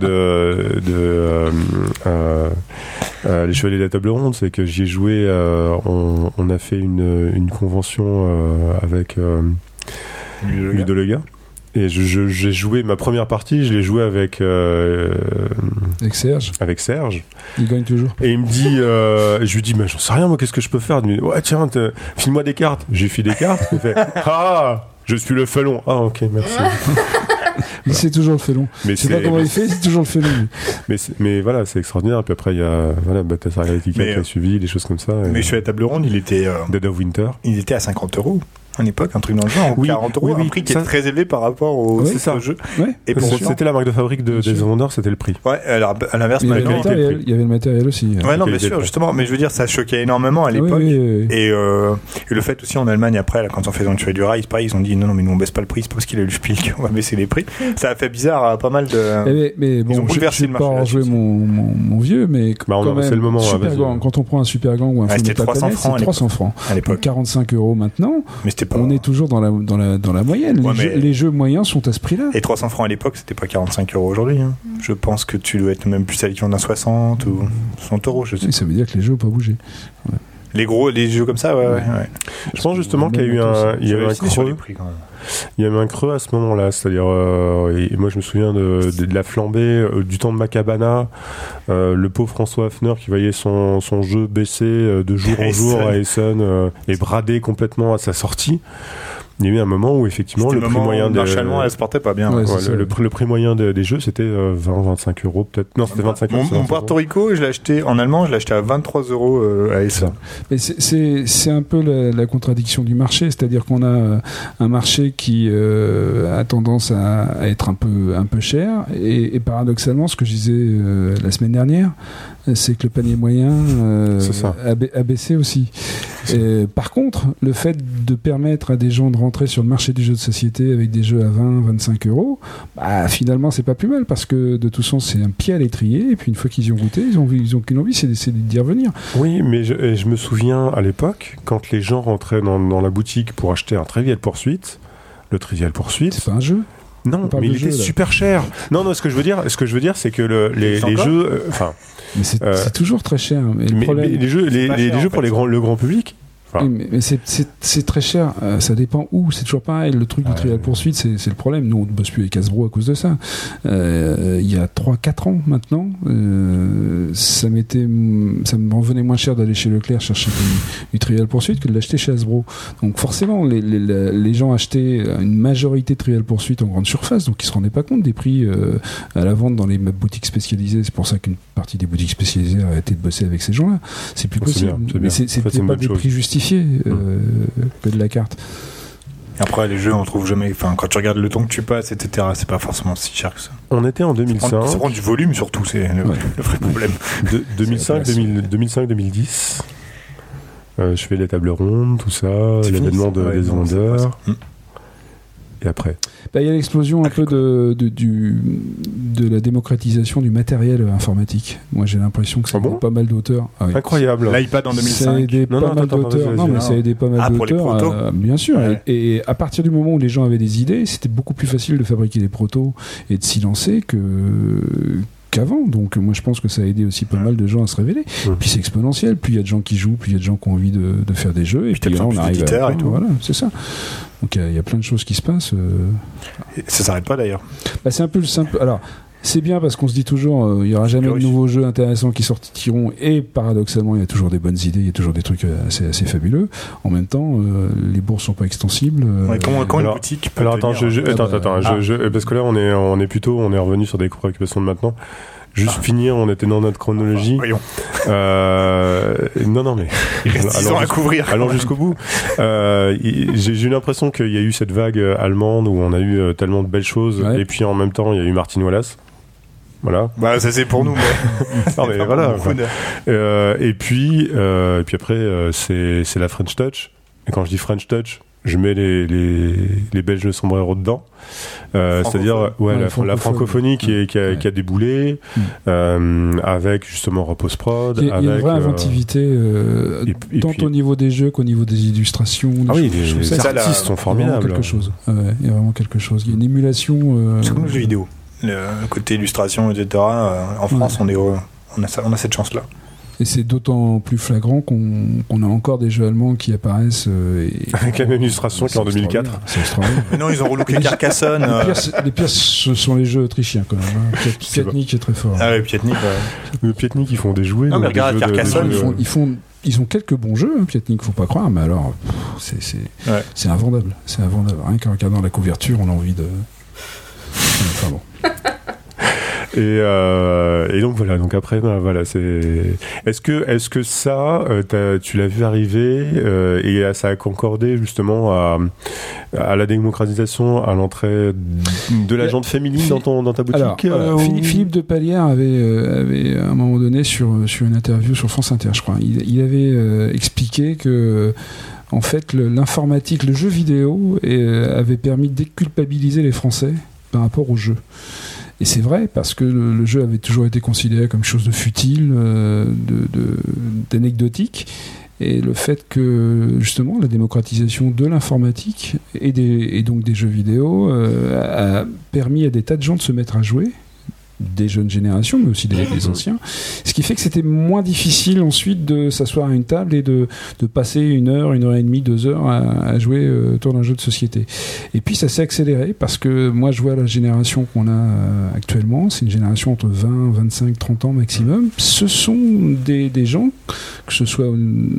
les Chevaliers de la Table Ronde, c'est que j'y ai joué. On a fait une convention avec Ludo Lega. Et j'ai joué ma première partie, je l'ai joué avec Serge. Avec Serge. Il gagne toujours. Et il me dit, je lui dis, mais j'en sais rien, moi, qu'est-ce que je peux faire? Il me dit, ouais, tiens, file-moi des cartes. J'ai filé des cartes. Il fait, je suis le felon. Ah, ok, merci. C'est toujours le félon. Je sais pas comment il fait, c'est toujours le félon. Mais voilà, c'est extraordinaire. Puis après, il y a Battlestar Galactica qui a suivi, des choses comme ça. Mais je suis à la table ronde, il était. Dead of Winter. Il était à 50€. À l'époque, un truc dans le genre, 40€, un prix qui est très élevé par rapport au jeu. Ouais, et c'était la marque de fabrique de Dead of Winter, c'était le prix. Ouais, alors à l'inverse, il y avait le matériel aussi. Ouais, non, bien sûr, justement, mais je veux dire, ça choquait énormément à l'époque. Et le fait aussi en Allemagne, après, là, quand on fait dans le tuer du rail, pareil, ils ont dit non, mais nous on baisse pas le prix, c'est pas parce qu'il a eu le Spiel qu'on va baisser les prix. Ça a fait bizarre à pas mal de. Mais bon, je vais pas en jouer mon vieux, mais quand même, c'est le moment. Quand on prend un Super Gang ou un film de Papanet, c'est 300 francs. À l'époque. 45€ maintenant. Mais c'était pas. On est toujours dans la moyenne. Les jeux moyens sont à ce prix-là. Et 300 francs à l'époque, c'était pas 45€ aujourd'hui. Hein. Je pense que tu dois être même plus à l'équivalent d'un 60 ou 100€, je sais. Et ça veut dire que les jeux n'ont pas bougé. Ouais. Les jeux comme ça, ouais. Je pense justement qu'il y a eu un creux. Il y a eu un creux à ce moment-là, c'est-à-dire, moi je me souviens de la flambée du temps de Macabana, le pauvre François Hafner qui voyait son jeu baisser de jour en jour à Essen et brader complètement à sa sortie. Il y a eu un moment où effectivement le prix moyen d'achèvement elle se portait pas bien. Le prix moyen des jeux c'était 20-25€ peut-être. Non, c'était 25€. Mon Puerto Rico, je l'ai acheté en allemand, je l'ai acheté à 23€ à Essen. Mais c'est un peu la contradiction du marché, c'est-à-dire qu'on a un marché qui a tendance à être un peu cher et paradoxalement, ce que je disais la semaine dernière, c'est que le panier moyen a baissé aussi. Par contre, le fait de permettre à des gens de rentrer sur le marché du jeu de société avec des jeux à 20-25€, finalement c'est pas plus mal parce que de toute façon c'est un pied à l'étrier et puis une fois qu'ils y ont goûté, ils ont qu'une envie, c'est d'y revenir. Oui, mais je me souviens à l'époque quand les gens rentraient dans la boutique pour acheter un Trivial Pursuit, le Trivial Pursuit, c'est pas un jeu. Non, mais il était super cher. Non, ce que je veux dire, c'est que les jeux, mais c'est toujours très cher. Mais les jeux pour le grand public. Mais c'est très cher, ça dépend où, c'est toujours pareil, le truc du Trial Poursuite, c'est le problème. Nous on ne bosse plus avec Hasbro à cause de ça. Il y a 3-4 ans maintenant, ça me revenait moins cher d'aller chez Leclerc chercher du Trial Poursuite que de l'acheter chez Hasbro. Donc forcément les gens achetaient une majorité de Trial Poursuite en grande surface, donc ils se rendaient pas compte des prix à la vente dans les boutiques spécialisées. C'est pour ça qu'une partie des boutiques spécialisées a arrêté de bosser avec ces gens-là. C'est plus possible. Mais c'était pas des prix justifiés que de la carte. Après les jeux on trouve jamais, quand tu regardes le temps que tu passes etc, c'est pas forcément si cher que ça. On était en 2005, ça prend du volume surtout, c'est le vrai problème. 2005-2010 je fais les tables rondes, tout ça, l'événement des vendeurs. Et après il y a l'explosion un peu de la démocratisation du matériel informatique. Moi j'ai l'impression que ça aide pas mal d'auteurs. Incroyable. L'iPad en 2005. Ça a aidé pas mal d'auteurs. Non, mais ça a aidé pas mal d'auteurs. Bien sûr. Ouais. Et à partir du moment où les gens avaient des idées, c'était beaucoup plus facile de fabriquer des protos et de s'y lancer qu'avant. Donc moi je pense que ça a aidé aussi pas mal de gens à se révéler. Puis c'est exponentiel, plus il y a de gens qui jouent, plus il y a de gens qui ont envie de faire des jeux, et puis là on arrive à... et tout. Voilà, c'est ça. Donc il y a plein de choses qui se passent. Et ça s'arrête pas d'ailleurs. C'est un peu le simple. Alors C'est bien parce qu'on se dit toujours il y aura jamais de nouveaux jeux intéressants qui sortiront, et paradoxalement il y a toujours des bonnes idées, il y a toujours des trucs assez fabuleux. En même temps les bourses sont pas extensibles. Quand une boutique peut attends, parce que là on est revenu sur des préoccupations de maintenant. Juste finir, on était dans notre chronologie. Voyons. Non, mais. Il reste 6 ans à couvrir. Allons jusqu'au bout. J'ai eu l'impression qu'il y a eu cette vague allemande où on a eu tellement de belles choses, et puis en même temps, il y a eu Martin Wallace. Voilà. Bah, ça c'est pour nous, mais. Non, mais voilà. Et puis après, c'est la French Touch. Et quand je dis French Touch, je mets les Belges de sombrero dedans, c'est-à-dire la francophonie qui a déboulé, avec justement Repose Prod. Il y a une vraie inventivité, tant au niveau des jeux qu'au niveau des illustrations. Les artistes sont formidables. Il y a vraiment quelque chose. Il y a une émulation. C'est comme le jeu vidéo. Le côté illustration, etc. En France, on a cette chance-là. Et c'est d'autant plus flagrant qu'on a encore des jeux allemands qui apparaissent. Avec la même illustration qu'en 2004. C'est extraordinaire. Mais non, ils ont relooké Carcassonne. Les pires, ce sont les jeux autrichiens, quand même. Piatnik est très fort. Ah oui, Piatnik. Le Piatnik, ils font des jouets. Non, mais regarde Carcassonne. Ils ont quelques bons jeux, Piatnik, faut pas croire, mais alors, c'est invendable. C'est invendable. Rien qu'en regardant la couverture, on a envie de. Enfin bon. Et donc voilà, donc après voilà, c'est est-ce que ça tu l'as vu arriver et ça a concordé justement à la démocratisation, à l'entrée de la jante féminine dans ta boutique. Alors, Philippe de Palière avait à un moment donné sur une interview sur France Inter, je crois, il avait expliqué que en fait l'informatique, le jeu vidéo avait permis de déculpabiliser les Français par rapport au jeu. Et c'est vrai, parce que le jeu avait toujours été considéré comme chose de futile, d'anecdotique. Et le fait que, justement, la démocratisation de l'informatique et donc des jeux vidéo a permis à des tas de gens de se mettre à jouer, des jeunes générations, mais aussi des anciens. Ce qui fait que c'était moins difficile ensuite de s'asseoir à une table et de passer 1 heure, 1 heure et demie, 2 heures à jouer autour d'un jeu de société. Et puis ça s'est accéléré parce que moi je vois la génération qu'on a actuellement, c'est une génération entre 20, 25, 30 ans maximum. Ce sont des gens, que ce soit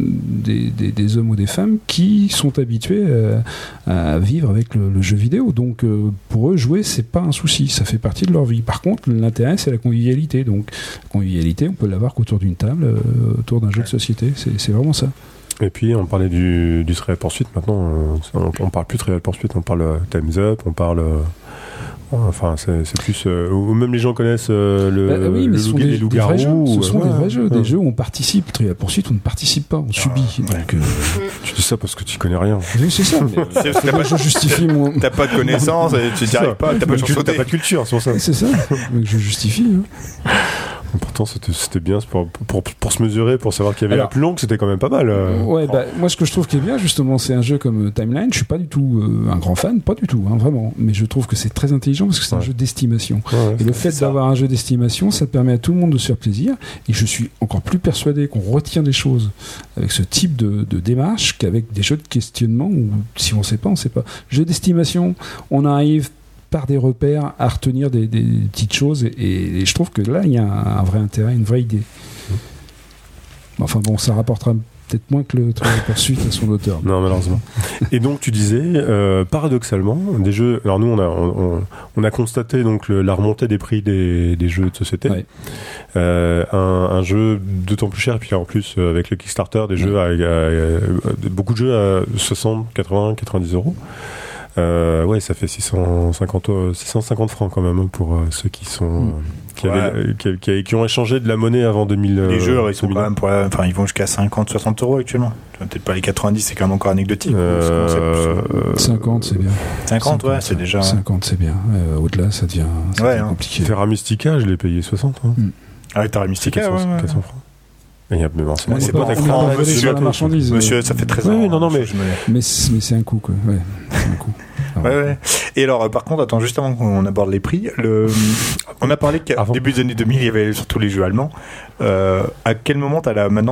des hommes ou des femmes, qui sont habitués à vivre avec le jeu vidéo. Donc pour eux, jouer, c'est pas un souci, ça fait partie de leur vie. Par contre, l'intérêt, c'est la convivialité. Donc, la convivialité, on peut l'avoir qu'autour d'une table, autour d'un jeu de société. C'est vraiment ça. Et puis, on parlait du Trial Pursuit. Maintenant, on parle plus Trial Pursuit, on parle Time's Up, on parle... Enfin, c'est plus... ou même les gens connaissent les loups-garous. Ce sont des vrais jeux. Des jeux où on participe. Trial Pursuit, on ne participe pas, on subit. Donc, tu dis ça parce que tu connais rien. Oui, c'est ça. Je justifie mon... T'as pas de connaissances, tu n'y arrives pas, t'as pas de culture sur ça. C'est ça. Donc, je justifie. Pourtant, c'était bien pour se mesurer, pour savoir qu'il y avait la plus longue, c'était quand même pas mal. Ouais, moi, ce que je trouve qui est bien, justement, c'est un jeu comme Timeline. Je suis pas du tout un grand fan, pas du tout, vraiment. Mais je trouve que c'est très intelligent parce que c'est un jeu d'estimation. Et le fait d'avoir un jeu d'estimation, ça permet à tout le monde de se faire plaisir. Et je suis encore plus persuadé qu'on retient des choses avec ce type de démarche qu'avec des jeux de questionnement où si on sait pas, on sait pas. Jeu d'estimation, on arrive par des repères à retenir des petites choses et je trouve que là il y a un vrai intérêt, une vraie idée. Enfin bon, ça rapportera peut-être moins que le poursuite à son auteur. Non, malheureusement. Et donc tu disais paradoxalement des jeux. Alors nous on a constaté donc la remontée des prix des jeux de société. Ouais. Un jeu d'autant plus cher et puis en plus avec le Kickstarter des jeux beaucoup de jeux à 60, 80, 90 euros. Ouais, ça fait 650 francs quand même pour ceux qui sont qui ont échangé de la monnaie avant 2000. Les jeux, ils sont quand même ils vont jusqu'à 50, 60 euros actuellement. Peut-être pas les 90, c'est quand même encore anecdotique. 50, c'est bien. 50, ouais, c'est déjà. 50, c'est bien. Au-delà, ça devient compliqué. Terra Mystica, je l'ai payé 60. Hein. Ah oui, Terra Mystica, 400 francs. C'est pas sur la marchandise. Monsieur, ça fait 13 ans. Oui, non, mais c'est un coup, quoi. Ouais, c'est un coup. Ouais. Et alors, par contre, attends, juste avant qu'on aborde les prix, on a parlé qu'au début des années 2000, il y avait surtout les jeux allemands. À quel moment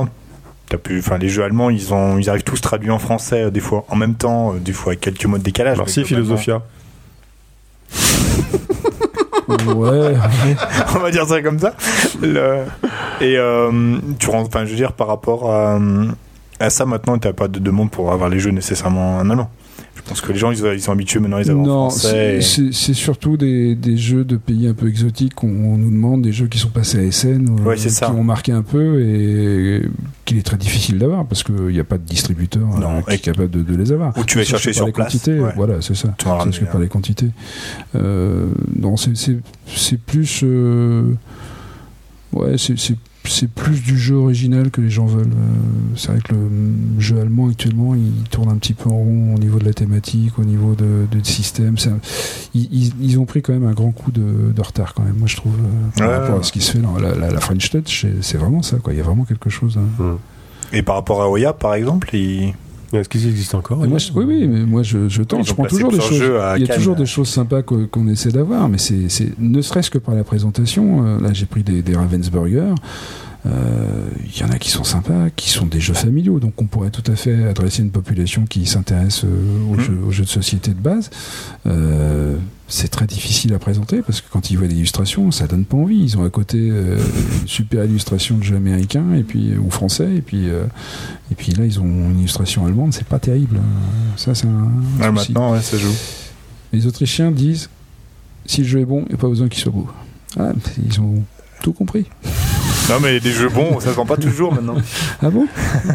les jeux allemands, ils arrivent tous traduits en français, des fois en même temps, des fois avec quelques mots de décalage. Merci, Philosophia. Ouais. On va dire ça comme ça. Et tu rentres, enfin, je veux dire, par rapport à ça, maintenant, t'as pas de demande pour avoir les jeux nécessairement en allemand. Je pense que les gens, ils sont habitués maintenant, ils avaient en français. C'est surtout des jeux de pays un peu exotiques qu'on nous demande, des jeux qui sont passés à SN, qui ont marqué un peu et qu'il est très difficile d'avoir parce qu'il n'y a pas de distributeur qui est capable de les avoir. Ou tu vas chercher sur place. Ouais. Voilà, c'est ça. C'est par les quantités. Non, c'est plus... Ouais, c'est plus du jeu original que les gens veulent. C'est vrai que le jeu allemand actuellement, il tourne un petit peu en rond au niveau de la thématique, au niveau du système. Ils ont pris quand même un grand coup de retard quand même, moi je trouve, par rapport à ce qui se fait dans la French Touch, c'est vraiment ça, quoi. Il y a vraiment quelque chose. Et par rapport à Oya, par exemple, est-ce qu'ils existent encore? Oui, mais moi je tente. Je prends toujours des choses. Il y a toujours des choses sympas qu'on essaie d'avoir, mais c'est ne serait-ce que par la présentation. Là, j'ai pris des Ravensburger. Il y en a qui sont sympas, qui sont des jeux familiaux, donc on pourrait tout à fait adresser une population qui s'intéresse aux jeux de société de base. C'est très difficile à présenter parce que quand ils voient l'illustration, ça donne pas envie. Ils ont à côté une super illustration de jeux américains et puis ou français et puis là ils ont une illustration allemande, c'est pas terrible. Ça c'est un souci. Maintenant ça joue. Les Autrichiens disent si le jeu est bon, il n'y a pas besoin qu'il soit beau. Ah, ils ont tout compris. Non mais des jeux bons, ça se vend pas toujours maintenant. Ah bon?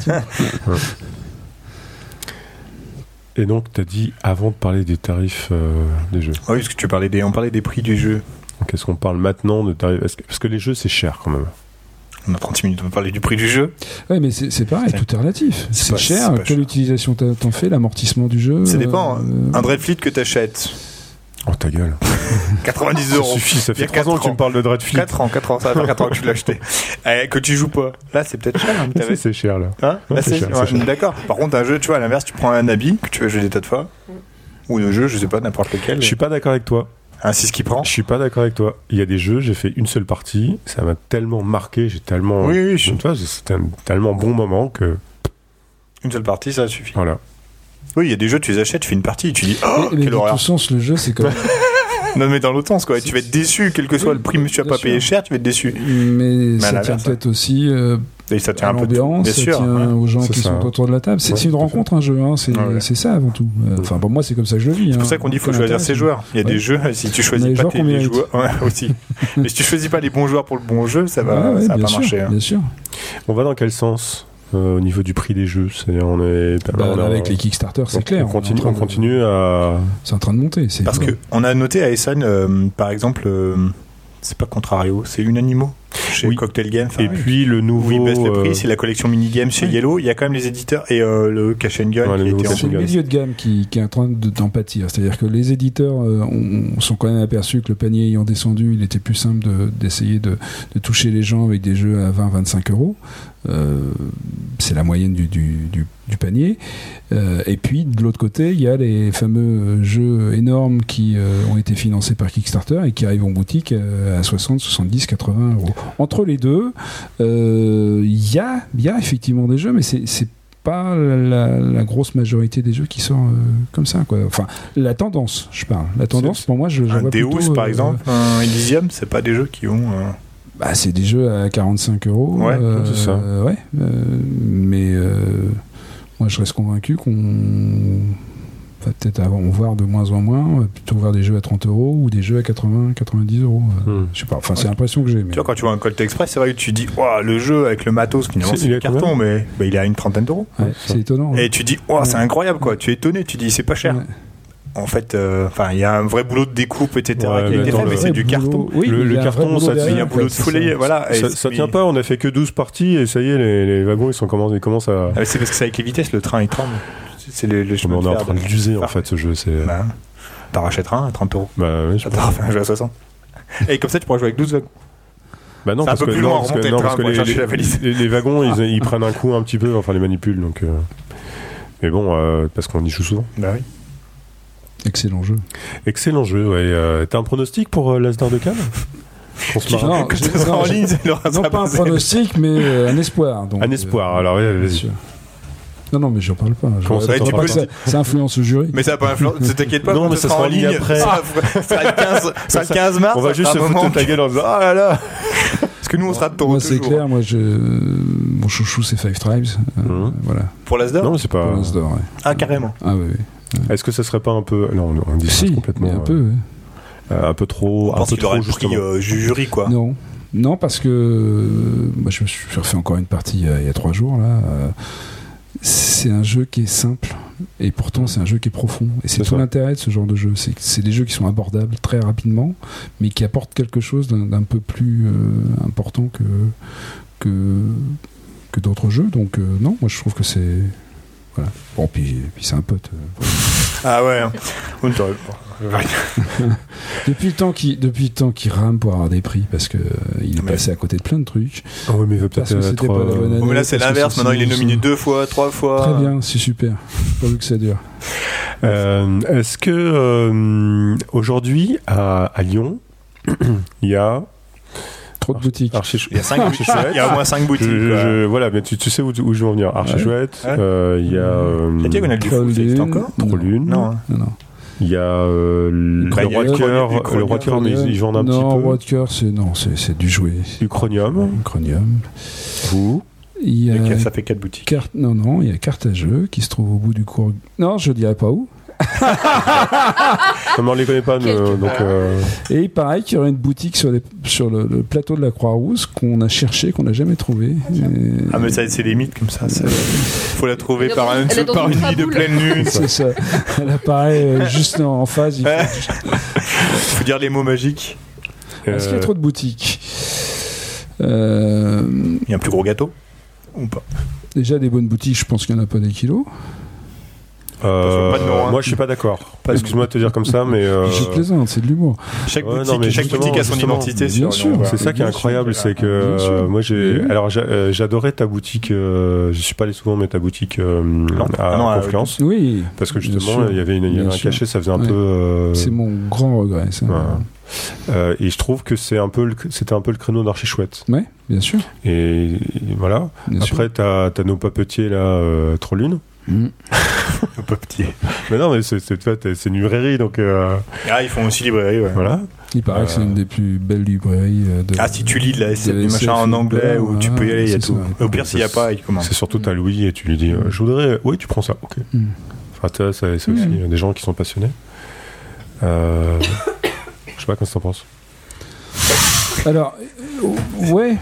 Et donc, tu as dit, avant de parler des tarifs des jeux. Ah oui, parce que on parlait des prix du jeu. Donc, est-ce qu'on parle maintenant de tarifs? Parce que les jeux, c'est cher quand même. On a 30 minutes, on va parler du prix du jeu. Ouais, mais c'est pareil, tout est relatif. C'est cher, quelle utilisation t'en fais, l'amortissement du jeu. Ça dépend. Un Dreadfleet que t'achètes. Oh ta gueule. 90 €. Ça suffit, ça fait 3 ans que tu me parles de Dreadfleet. 4 ans, ça va faire 4 ans que tu l'as acheté. Que tu joues pas. Là, c'est peut-être cher. C'est cher, là. Hein là, c'est cher. D'accord. Par contre, un jeu, tu vois, à l'inverse, tu prends un habit que tu vas jouer des tas de fois. Ou un jeu, je sais pas, n'importe lequel. Je suis pas d'accord avec toi. C'est ce qui prend. Je suis pas d'accord avec toi. Il y a des jeux, j'ai fait une seule partie, ça m'a tellement marqué, j'ai tellement. Oui, c'était un tellement bon moment que. Une seule partie, ça suffit. Voilà. Oui, il y a des jeux, tu les achètes, tu fais une partie, tu dis quelle horreur. Dans tout sens, le jeu, c'est comme. Non, mais dans l'autre sens, quoi. Tu vas être déçu, quel que soit le prix que tu vas pas payer cher, tu vas être déçu. Mais ça tient peut-être aussi et ça tient à un peu l'ambiance, ça tient aux gens qui sont autour de la table. C'est une rencontre, un jeu, hein. C'est ça avant tout. Enfin, pour moi, c'est comme ça que je le vis. C'est pour ça qu'on dit qu'il faut choisir ses joueurs. Il y a des jeux, si tu choisis pas les joueurs. Aussi. Mais si tu choisis pas les bons joueurs pour le bon jeu, ça va pas marcher. Bien sûr. On va dans quel sens au niveau du prix des jeux? C'est-à-dire avec les Kickstarter, c'est clair. On continue à. C'est en train de monter. Parce qu'on a noté à Essen, par exemple, c'est pas Contrario, c'est Unanimo chez Cocktail Games. Et puis le nouveau. Oui, baisse le prix, c'est la collection mini-games chez Yellow. Il y a quand même les éditeurs et le Cash & Gun qui était en C'est le milieu de gamme qui est en train d'en pâtir. C'est-à-dire que les éditeurs sont quand même aperçus que le panier ayant descendu, il était plus simple d'essayer de toucher les gens avec des jeux à 20-25 €. C'est la moyenne du panier. Et puis de l'autre côté, il y a les fameux jeux énormes qui ont été financés par Kickstarter et qui arrivent en boutique à 60, 70, 80 €. Entre les deux, il y a effectivement des jeux, mais c'est pas la grosse majorité des jeux qui sortent comme ça, quoi. Enfin, la tendance, je parle. La tendance, pour moi, je vois Deus, plutôt, par exemple, un Elysium, c'est pas des jeux qui ont... c'est des jeux à 45 €. Ouais, c'est ça. Mais moi, je reste convaincu qu'on va peut-être voir de moins en moins, plutôt voir des jeux à 30 € ou des jeux à 80, 90 €. Je sais pas, enfin, c'est l'impression que j'ai. Mais... Tu vois, quand tu vois un Colt Express, c'est vrai que tu dis, le jeu avec le matos, finalement, c'est du carton, mais il est à une trentaine d'euros. Ouais, c'est étonnant. Et tu dis, c'est incroyable, quoi. Tu es étonné, tu dis, c'est pas cher. Ouais. En fait, il y a un vrai boulot de découpe, etc. qui a été fait, mais c'est du carton. Oui, le carton, ça devient un boulot de foulée. Voilà. Ça tient pas, on a fait que 12 parties et ça y est, les wagons, ils commencent à. C'est parce que c'est avec les vitesses, le train, il tremble. C'est le chemin. On est en train de l'user, en fait, ce jeu. T'en rachèteras un à 30 €. Bah oui, je t'en refais un jeu à 60. Et comme ça, tu pourras jouer avec 12 wagons. Bah non, parce que les wagons, ils prennent un coup un petit peu, enfin, les manipulent, donc. Mais bon, parce qu'on y joue souvent. Bah oui. Excellent jeu. Excellent jeu, ouais. T'as un pronostic pour l'Asdor de Cannes? Non, pas un pronostic, mais un espoir. Donc, un espoir, alors vas-y. Non, mais j'en parle pas. Ça influence le jury. Mais ça n'a pas influence. Ne t'inquiète pas. Non, mais ça sera en ligne après. Ça le 15 mars. On va juste se foutre de ta gueule en disant ah là là. Parce que nous, on sera de ton Moi, c'est clair. Moi, mon chouchou, c'est Five Tribes. Voilà. Pour l'Asdor. Non, mais c'est pas. Pour l'Asdor, ouais. Ah, carrément. Ah oui. Est-ce que ça serait pas un peu. Non, on dit si, complètement. Un peu. Un peu trop. On pense qu'il aura le prix jury, quoi. Non, parce que moi, je me suis refait encore une partie il y a 3 jours là. C'est un jeu qui est simple et pourtant c'est un jeu qui est profond. Et c'est tout l'intérêt de ce genre de jeu. C'est des jeux qui sont abordables très rapidement, mais qui apportent quelque chose d'un peu plus important que d'autres jeux. Donc non, moi je trouve que c'est voilà. Bon, puis c'est un pote. Ah ouais. Depuis le temps qu'il rame pour avoir des prix parce que il est passé à côté de plein de trucs. Ah oui, mais il veut peut-être être pas la bonne année. Mais là c'est l'inverse. Maintenant il est nominé 2 fois, 3 fois. Très bien, c'est super. Pourvu que ça dure. Est-ce que aujourd'hui à Lyon il y a trop de boutiques. Il y a 5 boutiques. Il y a au moins 5 boutiques. Voilà, mais tu sais où je veux en venir. Archi Chouette. Il y a. La diagonale du fou, c'est encore. Trop Lune. Non. Il y a le Roi de Cœur, mais ils vendent un petit peu. Non, Roi de Cœur, c'est du jouet. Du Chronium. Vous ça fait 4 boutiques. Non, il y a Carte à jeu qui se trouve au bout du cours. Non, je dirais pas où. On ne les connaît pas, donc. Et il paraît qu'il y aurait une boutique sur le plateau de la Croix-Rousse qu'on a cherché, qu'on n'a jamais trouvé. Ah, mais ça, c'est des mythes comme ça. Faut la trouver par une nuit de pleine lune. C'est ça. Elle apparaît juste en phase. Il faut dire les mots magiques. Est-ce qu'il y a trop de boutiques? Il y a un plus gros gâteau ou pas? Déjà, des bonnes boutiques, je pense qu'il n'y en a pas des kilos. Moi je suis pas d'accord. Excuse-moi de te dire comme ça, mais je plaisante, c'est de l'humour. Chaque boutique a son identité. Bien sûr, c'est ça qui est incroyable, c'est que moi j'adorais ta boutique. Je suis pas allé souvent, mais ta boutique à Confluence. Oui. Parce que justement il y avait un cachet, ça faisait un peu. C'est mon grand regret. Ça. Et je trouve que c'était un peu le créneau d'Archi Chouette. Ouais, bien sûr. Et voilà. Après t'as nos papetiers là, Trop Lune. Pas petit. Mais non, mais c'est une librairie donc. Ils font aussi librairie, ouais. Voilà. Il paraît que c'est une des plus belles librairies. Si tu lis de la SF, des machins en anglais, où tu peux y aller, il y a tout. Au pire, s'il n'y a pas, il commence. C'est surtout t'as Louis et tu lui dis je voudrais. Oui, tu prends ça, ok. Enfin, c'est aussi des gens qui sont passionnés. Je sais pas, qu'est-ce que t'en penses? Alors, ouais.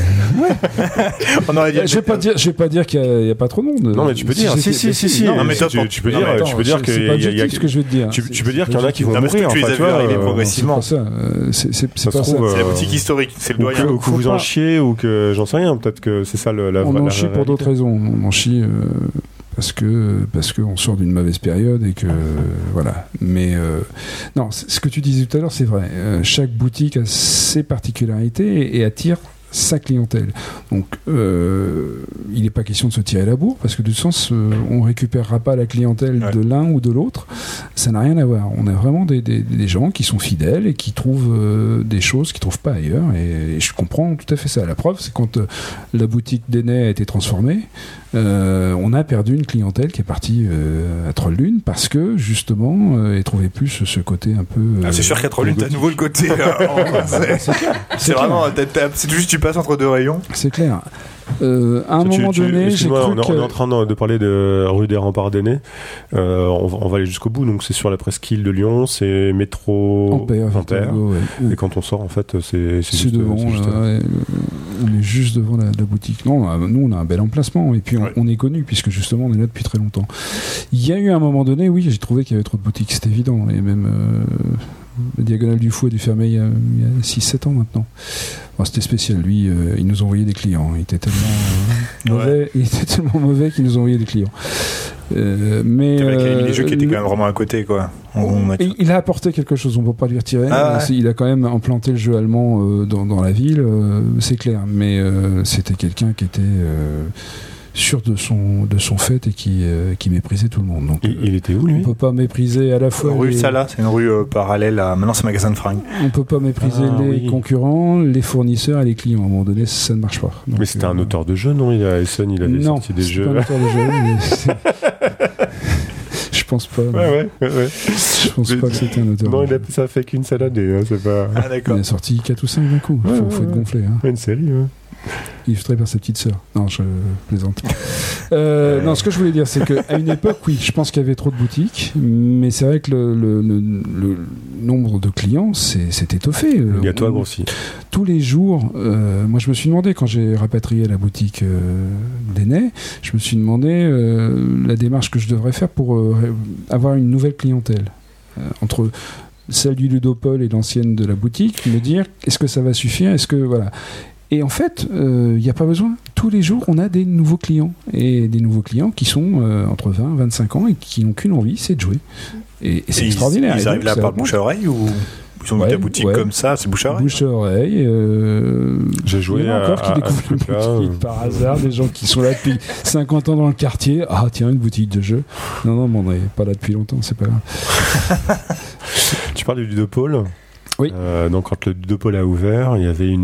On aurait dit. Je vais pas dire qu'il y a pas trop de monde. Non, mais tu peux dire. Si. Non, mais tu peux dire qu'il y a ce que je veux te dire. Tu peux dire qu'il y en a qui vont mourir. Tu les as vus arriver progressivement. C'est pas ça. C'est la boutique historique. C'est le doyen. Ou que vous en chiez, ou que j'en sais rien. Peut-être que c'est ça la. On en chie pour d'autres raisons. On en chie. Parce que on sort d'une mauvaise période et que voilà. Mais non, ce que tu disais tout à l'heure, c'est vrai. Chaque boutique a ses particularités et attire sa clientèle. Donc il n'est pas question de se tirer la bourre parce que de toute façon on récupérera pas la clientèle de l'un ou de l'autre. Ça n'a rien à voir. On a vraiment des gens qui sont fidèles et qui trouvent des choses qu'ils trouvent pas ailleurs. Et je comprends tout à fait ça. La preuve, c'est quand la boutique d'Ainay a été transformée. On a perdu une clientèle qui est partie à Troll-Lune parce que justement elle trouvait plus ce côté un peu c'est sûr qu'à Troll-Lune t'as de nouveau le côté c'est vraiment c'est juste tu passes entre deux rayons, c'est clair. À un moment donné, j'ai cru on est en train de parler de rue des Remparts d'Ainay. On va aller jusqu'au bout. Donc c'est sur la presqu'île de Lyon, c'est métro Ampère. Et quand on sort, en fait, c'est juste devant. On est juste devant la boutique. Non, nous on a un bel emplacement et puis on est connu puisque justement on est là depuis très longtemps. Il y a eu un moment donné, oui, j'ai trouvé qu'il y avait trop de boutiques, c'était évident. Et même la Diagonale du Fou a dû fermer il y a 6-7 ans maintenant. Bon, c'était spécial, lui, il nous envoyait des clients. Il était tellement mauvais qu'il nous envoyait des clients. Mais les jeux qui étaient quand même vraiment à côté, quoi. Il a apporté quelque chose, on ne peut pas lui retirer. Il a quand même implanté le jeu allemand dans la ville, c'est clair. Mais c'était quelqu'un qui était sûr de son fait et qui méprisait tout le monde. Donc, il était où, lui ? On peut pas mépriser à la fois rue Sala, c'est une rue parallèle à maintenant c'est magasin de fringues. On peut pas mépriser les concurrents, les fournisseurs et les clients. À un moment donné, ça ne marche pas. Donc, mais c'était un auteur de jeu, non ? Essen, il avait sorti des jeux. Non, c'est pas un auteur de jeu. Je pense pas. Ouais. Je pense pas que c'était un auteur. Non, ça a fait qu'une salade et c'est pas. Ah d'accord. Il a sorti 4 ou 5 d'un coup. Faut être gonflé. Une série, illustré par sa petite sœur. Non, je plaisante. Non, ce que je voulais dire, c'est qu'à une époque, oui, je pense qu'il y avait trop de boutiques, mais c'est vrai que le nombre de clients s'est étoffé. Le gâteau a grossi. Tous les jours, moi je me suis demandé, quand j'ai rapatrié la boutique d'Ainay, je me suis demandé la démarche que je devrais faire pour avoir une nouvelle clientèle. Entre celle du Ludopole et l'ancienne de la boutique, me dire, est-ce que ça va suffire ? Est-ce que, voilà. Et en fait, il n'y a pas besoin. Tous les jours, on a des nouveaux clients. Et des nouveaux clients qui sont entre 20 et 25 ans et qui n'ont qu'une envie, c'est de jouer. Et c'est extraordinaire. Ils arrivent là par bouche à oreille ou ils ont des boutiques comme ça, c'est bouche à oreille ? Bouche à oreille. J'ai joué encore qui découvrent une boutique par hasard, des gens qui sont là depuis 50 ans dans le quartier. Ah, tiens, une boutique de jeux. Non, mais on n'est pas là depuis longtemps, c'est pas grave. Tu parles du Ludopole ? Oui. Donc quand le Ludopole a ouvert, il y avait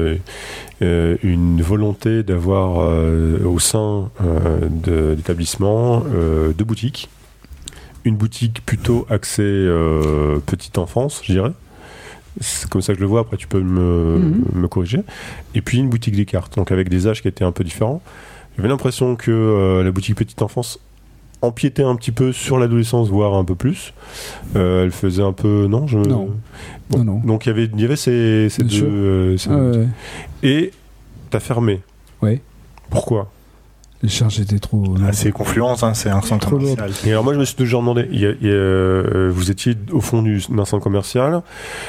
une volonté d'avoir au sein de l'établissement 2 boutiques. Une boutique plutôt axée petite enfance, je dirais. C'est comme ça que je le vois, après tu peux me corriger. Et puis une boutique des cartes, donc avec des âges qui étaient un peu différents. J'avais l'impression que la boutique petite enfance empiétait un petit peu sur l'adolescence, voire un peu plus. Elle faisait un peu... Non. Bon. Non. Donc il y avait ces deux... Ouais. Et t'as fermé. Oui. Pourquoi ? Les charges étaient trop... c'est Confluence, c'est un centre commercial. Et alors moi je me suis toujours demandé, vous étiez au fond d'un centre commercial,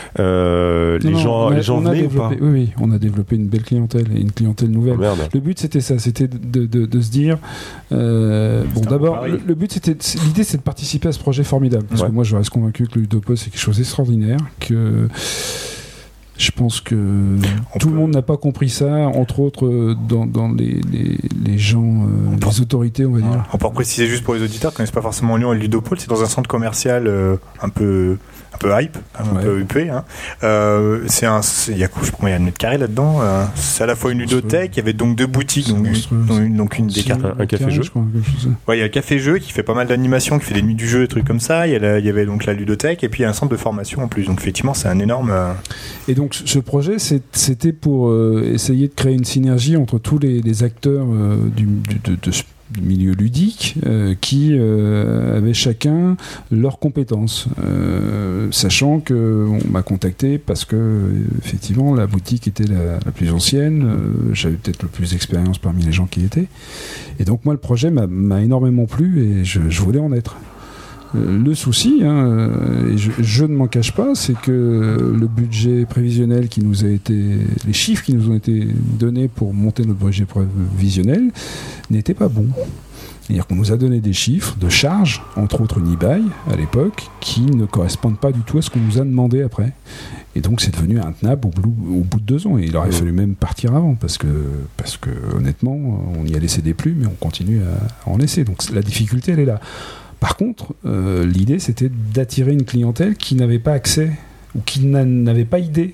les gens venaient ou pas ? Oui, on a développé une belle clientèle et une clientèle nouvelle. Oh, merde. Le but c'était ça, c'était de se dire... d'abord, le but l'idée c'est de participer à ce projet formidable. Parce que moi je reste convaincu que le Ludopole c'est quelque chose d'extraordinaire, que... Je pense que tout le monde n'a pas compris ça, entre autres dans les gens, les autorités, on va dire. On peut préciser juste pour les auditeurs qui ne connaissent pas forcément Lyon et le Ludopole, c'est dans un centre commercial un peu hype, un peu huppé. Hein. Il y a combien de mètres carrés là-dedans c'est à la fois une ludothèque, il y avait donc 2 boutiques, donc une des cartes. Un café-jeu. Ouais, il y a le café-jeu qui fait pas mal d'animations, qui fait des nuits du jeu, des trucs comme ça. Il y avait donc la ludothèque et puis il y a un centre de formation en plus. Donc effectivement, c'est un énorme... Et donc ce projet, c'était pour essayer de créer une synergie entre tous les acteurs du milieu ludique qui avaient chacun leurs compétences, sachant qu'on m'a contacté parce que effectivement la boutique était la plus ancienne, j'avais peut-être le plus d'expérience parmi les gens qui y étaient, et donc moi le projet m'a énormément plu et je voulais en être. Le souci, et je ne m'en cache pas, c'est que le budget prévisionnel qui nous a été, les chiffres qui nous ont été donnés pour monter notre budget prévisionnel n'étaient pas bons. C'est-à-dire qu'on nous a donné des chiffres de charges, entre autres une eBay à l'époque, qui ne correspondent pas du tout à ce qu'on nous a demandé après. Et donc c'est devenu intenable au bout de 2 ans. Et il aurait fallu même partir avant, parce que honnêtement, on y a laissé des plumes, mais on continue à en laisser. Donc la difficulté, elle est là. Par contre, l'idée, c'était d'attirer une clientèle qui n'avait pas accès ou qui n'avait pas idée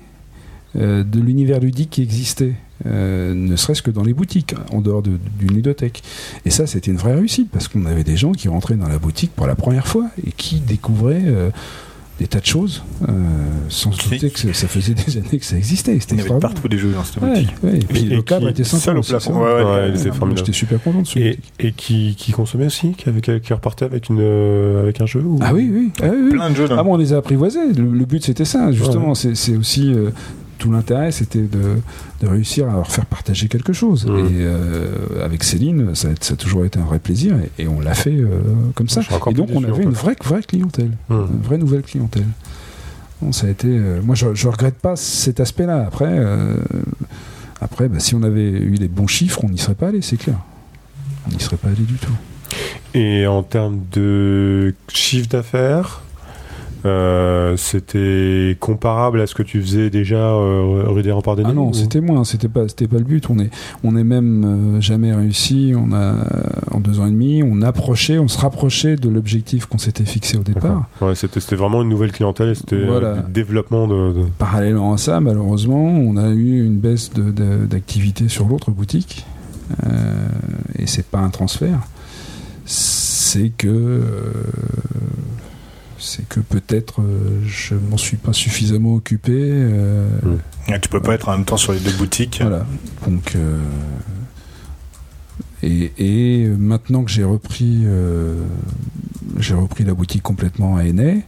de l'univers ludique qui existait, ne serait-ce que dans les boutiques, en dehors d'une ludothèque. Et ça, c'était une vraie réussite, parce qu'on avait des gens qui rentraient dans la boutique pour la première fois et qui découvraient des tas de choses, sans se douter que ça faisait des années que ça existait. C'était il y avait partout des jeux dans cette boutique. Et puis le cadre était sympa. Seul au plafond. Ouais, j'étais super content de ce boutique. Et qui consommait aussi, qui repartait avec un jeu ou... Ah oui. Plein de jeux. On les a apprivoisés. Le but, c'était ça, justement. Ouais. C'est aussi... tout l'intérêt, c'était de réussir à leur faire partager quelque chose. Et avec Céline, ça a toujours été un vrai plaisir, et on l'a fait comme ça. Et donc on avait une vraie clientèle, une vraie nouvelle clientèle. Bon, ça a été. Moi, je regrette pas cet aspect-là. Après, si on avait eu les bons chiffres, on n'y serait pas allé, c'est clair. On n'y serait pas allé du tout. Et en termes de chiffre d'affaires, C'était comparable à ce que tu faisais déjà rue des Remparts d'Année? Ah non, c'était moins, c'était pas le but. On est même jamais réussi. On a en 2 ans et demi, on se rapprochait de l'objectif qu'on s'était fixé au départ. Ouais, c'était vraiment une nouvelle clientèle. C'était du développement de. Parallèlement à ça, malheureusement, on a eu une baisse d'activité sur l'autre boutique. Et c'est pas un transfert. C'est que peut-être je m'en suis pas suffisamment occupé. Tu peux pas être en même temps sur les 2 boutiques. Voilà. Donc et maintenant que j'ai repris la boutique complètement à Ainet,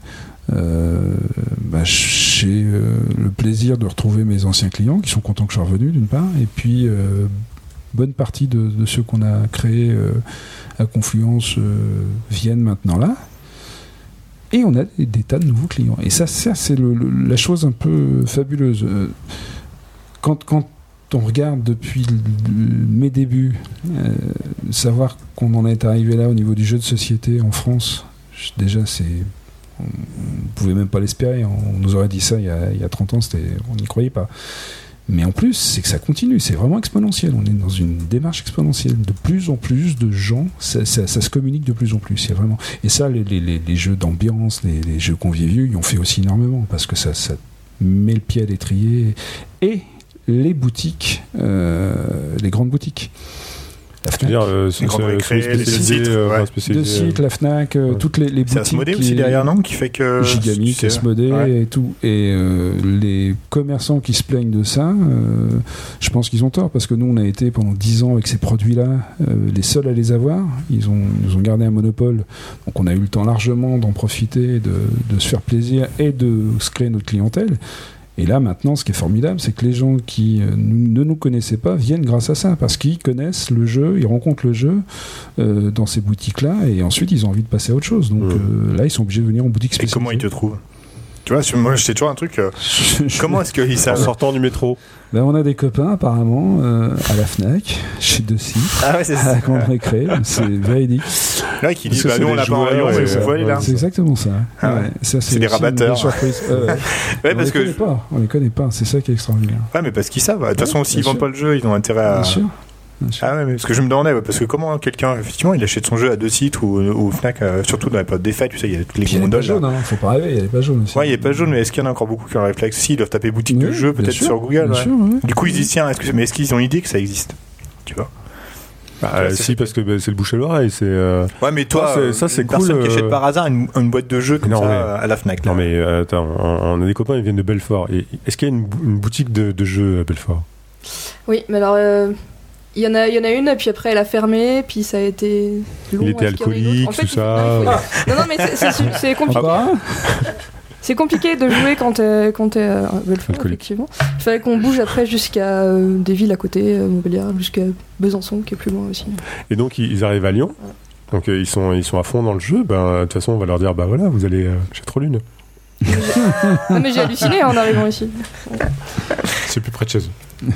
j'ai le plaisir de retrouver mes anciens clients qui sont contents que je sois revenu d'une part, et puis bonne partie de ceux qu'on a créés à Confluence viennent maintenant là. Et on a des tas de nouveaux clients. Et ça c'est la chose un peu fabuleuse. Quand on regarde depuis mes débuts, savoir qu'on en est arrivé là au niveau du jeu de société en France, déjà on ne pouvait même pas l'espérer. On nous aurait dit ça il y a 30 ans, on n'y croyait pas. Mais en plus, c'est que ça continue, c'est vraiment exponentiel. On est dans une démarche exponentielle. De plus en plus de gens, ça se communique de plus en plus. C'est vraiment... Et ça, les jeux d'ambiance, les jeux conviviaux, ils ont fait aussi énormément, parce que ça met le pied à l'étrier. Et les boutiques, les grandes boutiques. La Fnac, le site, la Fnac, toutes les boutiques. C'est Asmodée aussi derrière, non, qui fait que Gigamic, Asmodée et tout. Et les commerçants qui se plaignent de ça, je pense qu'ils ont tort, parce que nous, on a été pendant 10 ans avec ces produits-là les seuls à les avoir. Ils nous ont gardé un monopole, donc on a eu le temps largement d'en profiter, de se faire plaisir et de se créer notre clientèle. Et là, maintenant, ce qui est formidable, c'est que les gens qui ne nous connaissaient pas viennent grâce à ça, parce qu'ils connaissent le jeu, ils rencontrent le jeu dans ces boutiques-là, et ensuite, ils ont envie de passer à autre chose. Donc là, ils sont obligés de venir en boutique spécialisée. Et comment ils te trouvent ? Tu vois, moi, c'est toujours un truc... comment est-ce qu'ils savent ? En sortant du métro. On a des copains, apparemment, à la Fnac, chez Deci, à la grande récré, c'est véridique. Là, qui disent, nous, on l'a pas en rayon, mais vous voyez là. C'est exactement ça. Ça, c'est des rabatteurs. Parce que on les connaît pas, c'est ça qui est extraordinaire. Ouais, mais parce qu'ils savent. De toute façon, s'ils vendent pas le jeu, ils ont intérêt à... Bien sûr. Ah ouais, mais parce que je me demandais, parce que comment quelqu'un, effectivement, il achète son jeu à Deci ou Fnac, surtout dans la période des fêtes, tu sais, il y a toutes les gondoles. Il y a les pages jaunes, faut pas rêver, il y a les pages jaunes aussi. Ouais, il y a les pages jaunes, mais est-ce qu'il y en a encore beaucoup qui ont un réflexe ? Si, ils doivent taper boutique de jeu, peut-être sur Google. Bien sûr, ouais. Du coup, ils disent, tiens, est-ce qu'ils ont l'idée que ça existe ? Tu vois ? Si, parce que c'est le bouche à l'oreille. Ouais, mais toi, c'est une cool. Personne qui achète par hasard une boîte de jeux comme ça à la Fnac. Non, mais attends, on a des copains, ils viennent de Belfort. Et est-ce qu'il y a une boutique de jeux à Belfort ? Oui, mais alors... Il y en a une, et puis après elle a fermé, puis ça a été long. Il était alcoolique, tout ça. Non, mais c'est compliqué. C'est compliqué de jouer quand t'es à Belfort, effectivement. Il fallait qu'on bouge après jusqu'à des villes à côté, Montbéliard, jusqu'à Besançon, qui est plus loin aussi. Et donc ils arrivent à Lyon, donc ils sont à fond dans le jeu. De toute façon, on va leur dire, voilà, vous allez chez Trollune. Non, mais j'ai halluciné en arrivant ici. C'est plus près de chez eux.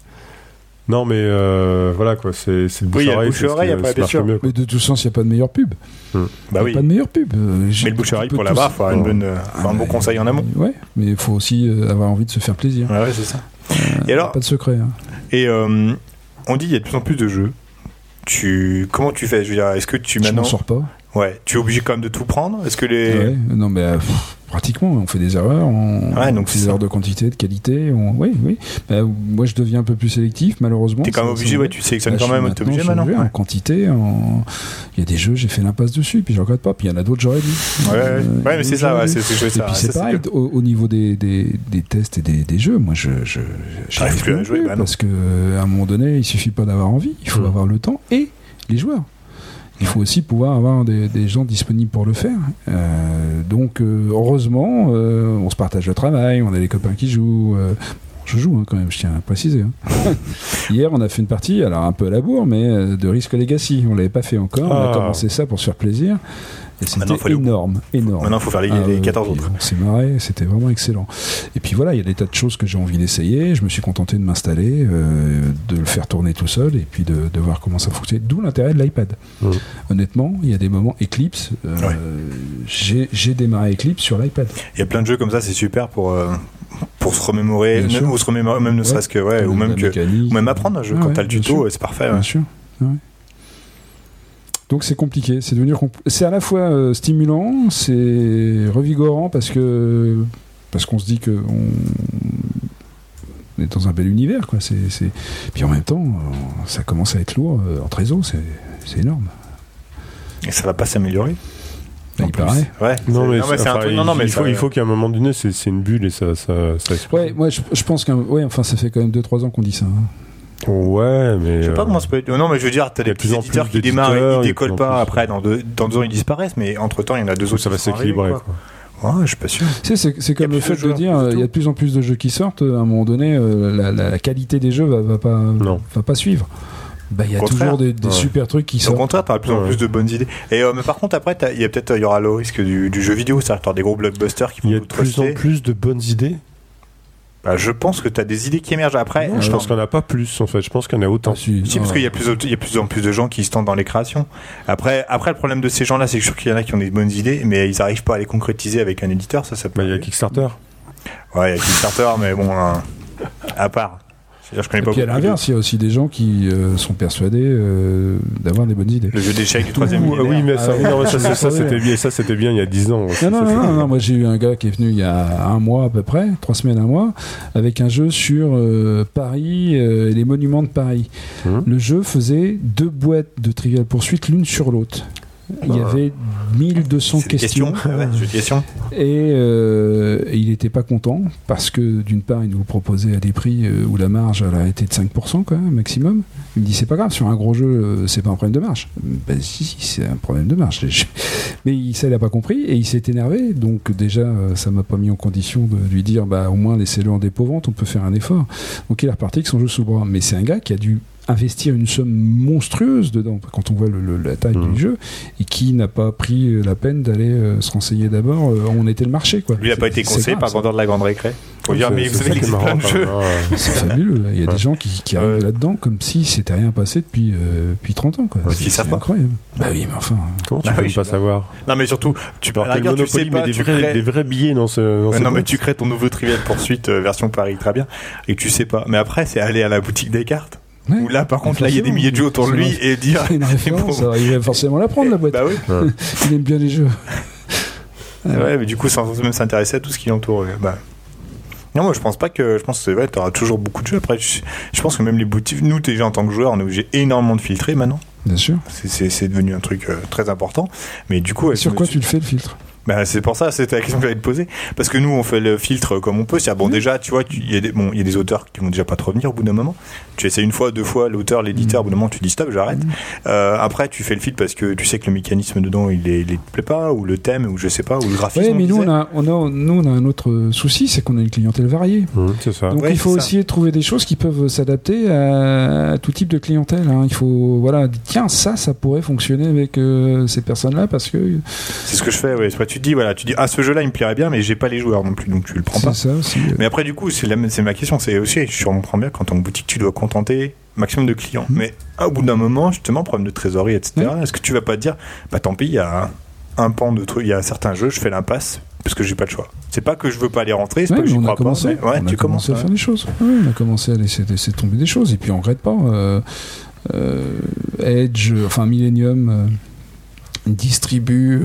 Non, mais voilà quoi, c'est le bouche-oreille. Bien sûr. Mais de toute façon, il n'y a pas de meilleure pub. Bah oui. Pas de meilleure pub. Mais le bouche-oreille, pour l'avoir, il faut avoir un bon conseil en amont. Ouais, mais il faut aussi avoir envie de se faire plaisir. Ouais, c'est ça. Et alors, pas de secret. Hein. Et on dit il y a de plus en plus de jeux. Comment tu fais ? Je veux dire, est-ce que tu maintenant... Je m'en sors pas. Ouais, tu es obligé quand même de tout prendre ? Est-ce que les... Ouais, non mais pratiquement, on fait des erreurs, on fait des erreurs de quantité, de qualité. Oui. Moi, je deviens un peu plus sélectif, malheureusement. T'es quand même obligé, tu sélectionnes quand même, t'es obligé maintenant. En quantité, il y a des jeux, j'ai fait l'impasse dessus, puis je regrette pas. Puis il y en a d'autres, j'aurais dit. Ouais, mais c'est ça, c'est ça. Et puis c'est pareil, au niveau des tests et des jeux, moi, j'arrive plus à jouer, parce qu'à un moment donné, il suffit pas d'avoir envie, il faut avoir le temps et les joueurs. Il faut aussi pouvoir avoir des gens disponibles pour le faire. Donc, heureusement, on se partage le travail, on a des copains qui jouent. Je joue quand même, je tiens à préciser. Hier, on a fait une partie, alors un peu à la bourre, mais de Risk Legacy. On ne l'avait pas fait encore. On a commencé ça pour se faire plaisir. Et c'était énorme. Maintenant, il faut faire les 14 autres. On s'est marré, c'était vraiment excellent. Et puis voilà, il y a des tas de choses que j'ai envie d'essayer. Je me suis contenté de m'installer, de le faire tourner tout seul et puis de voir comment ça fonctionne. D'où l'intérêt de l'iPad. Honnêtement, il y a des moments, Eclipse, j'ai démarré Eclipse sur l'iPad. Il y a plein de jeux comme ça, c'est super pour se remémorer, même ne serait-ce que, ou même apprendre un jeu. Quand tu as le tuto, c'est parfait. Bien sûr. Ouais. Donc c'est compliqué, c'est à la fois stimulant, c'est revigorant parce qu'on se dit que on est dans un bel univers, quoi. Puis en même temps, ça commence à être lourd en trésor, c'est énorme. Et ça va pas s'améliorer. Il paraît. Ouais. Il faut qu'à un moment donné, c'est une bulle et ça ouais, moi je pense ça fait quand même 2-3 ans qu'on dit ça. Hein. Ouais, mais. Je sais pas comment ça peut être. Non, mais je veux dire, t'as des petits éditeurs qui démarrent et ils décollent pas. Après, dans 2 ans, ils disparaissent, mais entre temps, il y en a 2 autres. Ça va s'équilibrer, quoi. Ouais, je suis pas sûr. C'est comme le fait de dire, il y a de plus en plus de jeux qui sortent, à un moment donné, la qualité des jeux va pas suivre. Il y a toujours des super trucs qui sortent. Au contraire, t'as de plus en plus de bonnes idées. Mais par contre, après, il y aura le risque du jeu vidéo, c'est-à-dire que t'as des gros blockbusters qui vont Il y a de plus en plus de bonnes idées. Je pense que tu as des idées qui émergent après. Je pense qu'on n'a pas plus, en fait. Je pense qu'il y en a autant. Si, parce qu'il y a de plus en plus de gens qui se tentent dans les créations. Après, le problème de ces gens-là, c'est que je suis sûr qu'il y en a qui ont des bonnes idées, mais ils n'arrivent pas à les concrétiser avec un éditeur. Ça peut. Il y a Kickstarter. Ouais, il y a Kickstarter, mais bon, à part. Je connais pas. Et puis à l'inverse, il y a aussi des gens qui sont persuadés d'avoir des bonnes idées. Le jeu d'échecs du 3e millénaire. Oui, mais ça c'était bien il y a 10 ans. Non, moi j'ai eu un gars qui est venu il y a un mois à peu près, 3 semaines, un mois, avec un jeu sur Paris et les monuments de Paris. Le jeu faisait 2 boîtes de Trivial Pursuit l'une sur l'autre. Il y avait 1200 questions. Et il n'était pas content parce que d'une part il nous proposait à des prix où la marge elle a été de 5% quand même, maximum. Il me dit c'est pas grave, sur un gros jeu c'est pas un problème de marge. Si, c'est un problème de marge. Mais ça il a pas compris et il s'est énervé, donc déjà ça m'a pas mis en condition de lui dire au moins laissez-le en dépôt-vente, on peut faire un effort. Donc il est reparti avec son jeu sous le bras. Mais c'est un gars qui a dû investir une somme monstrueuse dedans quand on voit la taille du jeu et qui n'a pas pris la peine d'aller se renseigner d'abord où on était le marché, quoi. Lui n'a pas été conseillé par le vendeur de la grande récré. Faut dire, mais vous savez, il existe plein de jeux. C'est fabuleux. Il y a des gens qui arrivent là-dedans comme si c'était rien passé depuis 30 ans, quoi. C'est incroyable. Oui, mais enfin. Comment tu peux pas savoir? Non, mais surtout, tu peux des vrais billets dans ce. Non, mais tu crées ton nouveau Trivial Pursuit version Paris, très bien, et tu sais pas. Mais après, c'est aller à la boutique des cartes. Ouais, où là, par contre, il y a des milliers de jeux autour de lui et dire. C'est une référence, il va forcément la prendre, la boîte. Bah oui. Il aime bien les jeux. Ouais, mais du coup, sans même s'intéresser à tout ce qui l'entoure. Non, moi, je pense que t'auras toujours beaucoup de jeux. Après, je pense que même les boutiques, nous, déjà en tant que joueurs, on est obligé énormément de filtrer maintenant. Bien sûr. C'est devenu un truc très important. Mais du coup. Sur quoi tu le fais, le filtre? C'est pour ça, c'était la question que j'allais te poser. Parce que nous, on fait le filtre comme on peut. C'est-à-dire, déjà, tu vois, il y a des auteurs qui vont déjà pas te revenir au bout d'un moment. Tu essaies 1 fois, 2 fois, l'auteur, l'éditeur, au bout d'un moment, tu dis stop, j'arrête. Après, tu fais le filtre parce que tu sais que le mécanisme dedans, il te plaît pas, ou le thème, ou je sais pas, ou le graphisme. Oui, mais nous, on a un autre souci, c'est qu'on a une clientèle variée. C'est ça. Donc, il faut aussi trouver des choses qui peuvent s'adapter à tout type de clientèle. Il faut, tiens, ça pourrait fonctionner avec ces personnes-là parce que. C'est ce que je fais, ouais. Tu dis ce jeu-là il me plairait bien mais j'ai pas les joueurs non plus donc tu le prends pas. C'est ça aussi. Mais après du coup c'est ma question, c'est aussi je comprends bien qu'en tant que boutique tu dois contenter maximum de clients. Mais au bout d'un moment justement problème de trésorerie etc. Est-ce que tu vas pas te dire tant pis il y a un pan de trucs, il y a certains jeux je fais l'impasse parce que j'ai pas le choix. C'est pas que je veux pas les rentrer, c'est pas que j'y crois pas. On a commencé à faire des choses. On a commencé à laisser tomber des choses et puis on regrette pas. Edge, Millennium. Distribue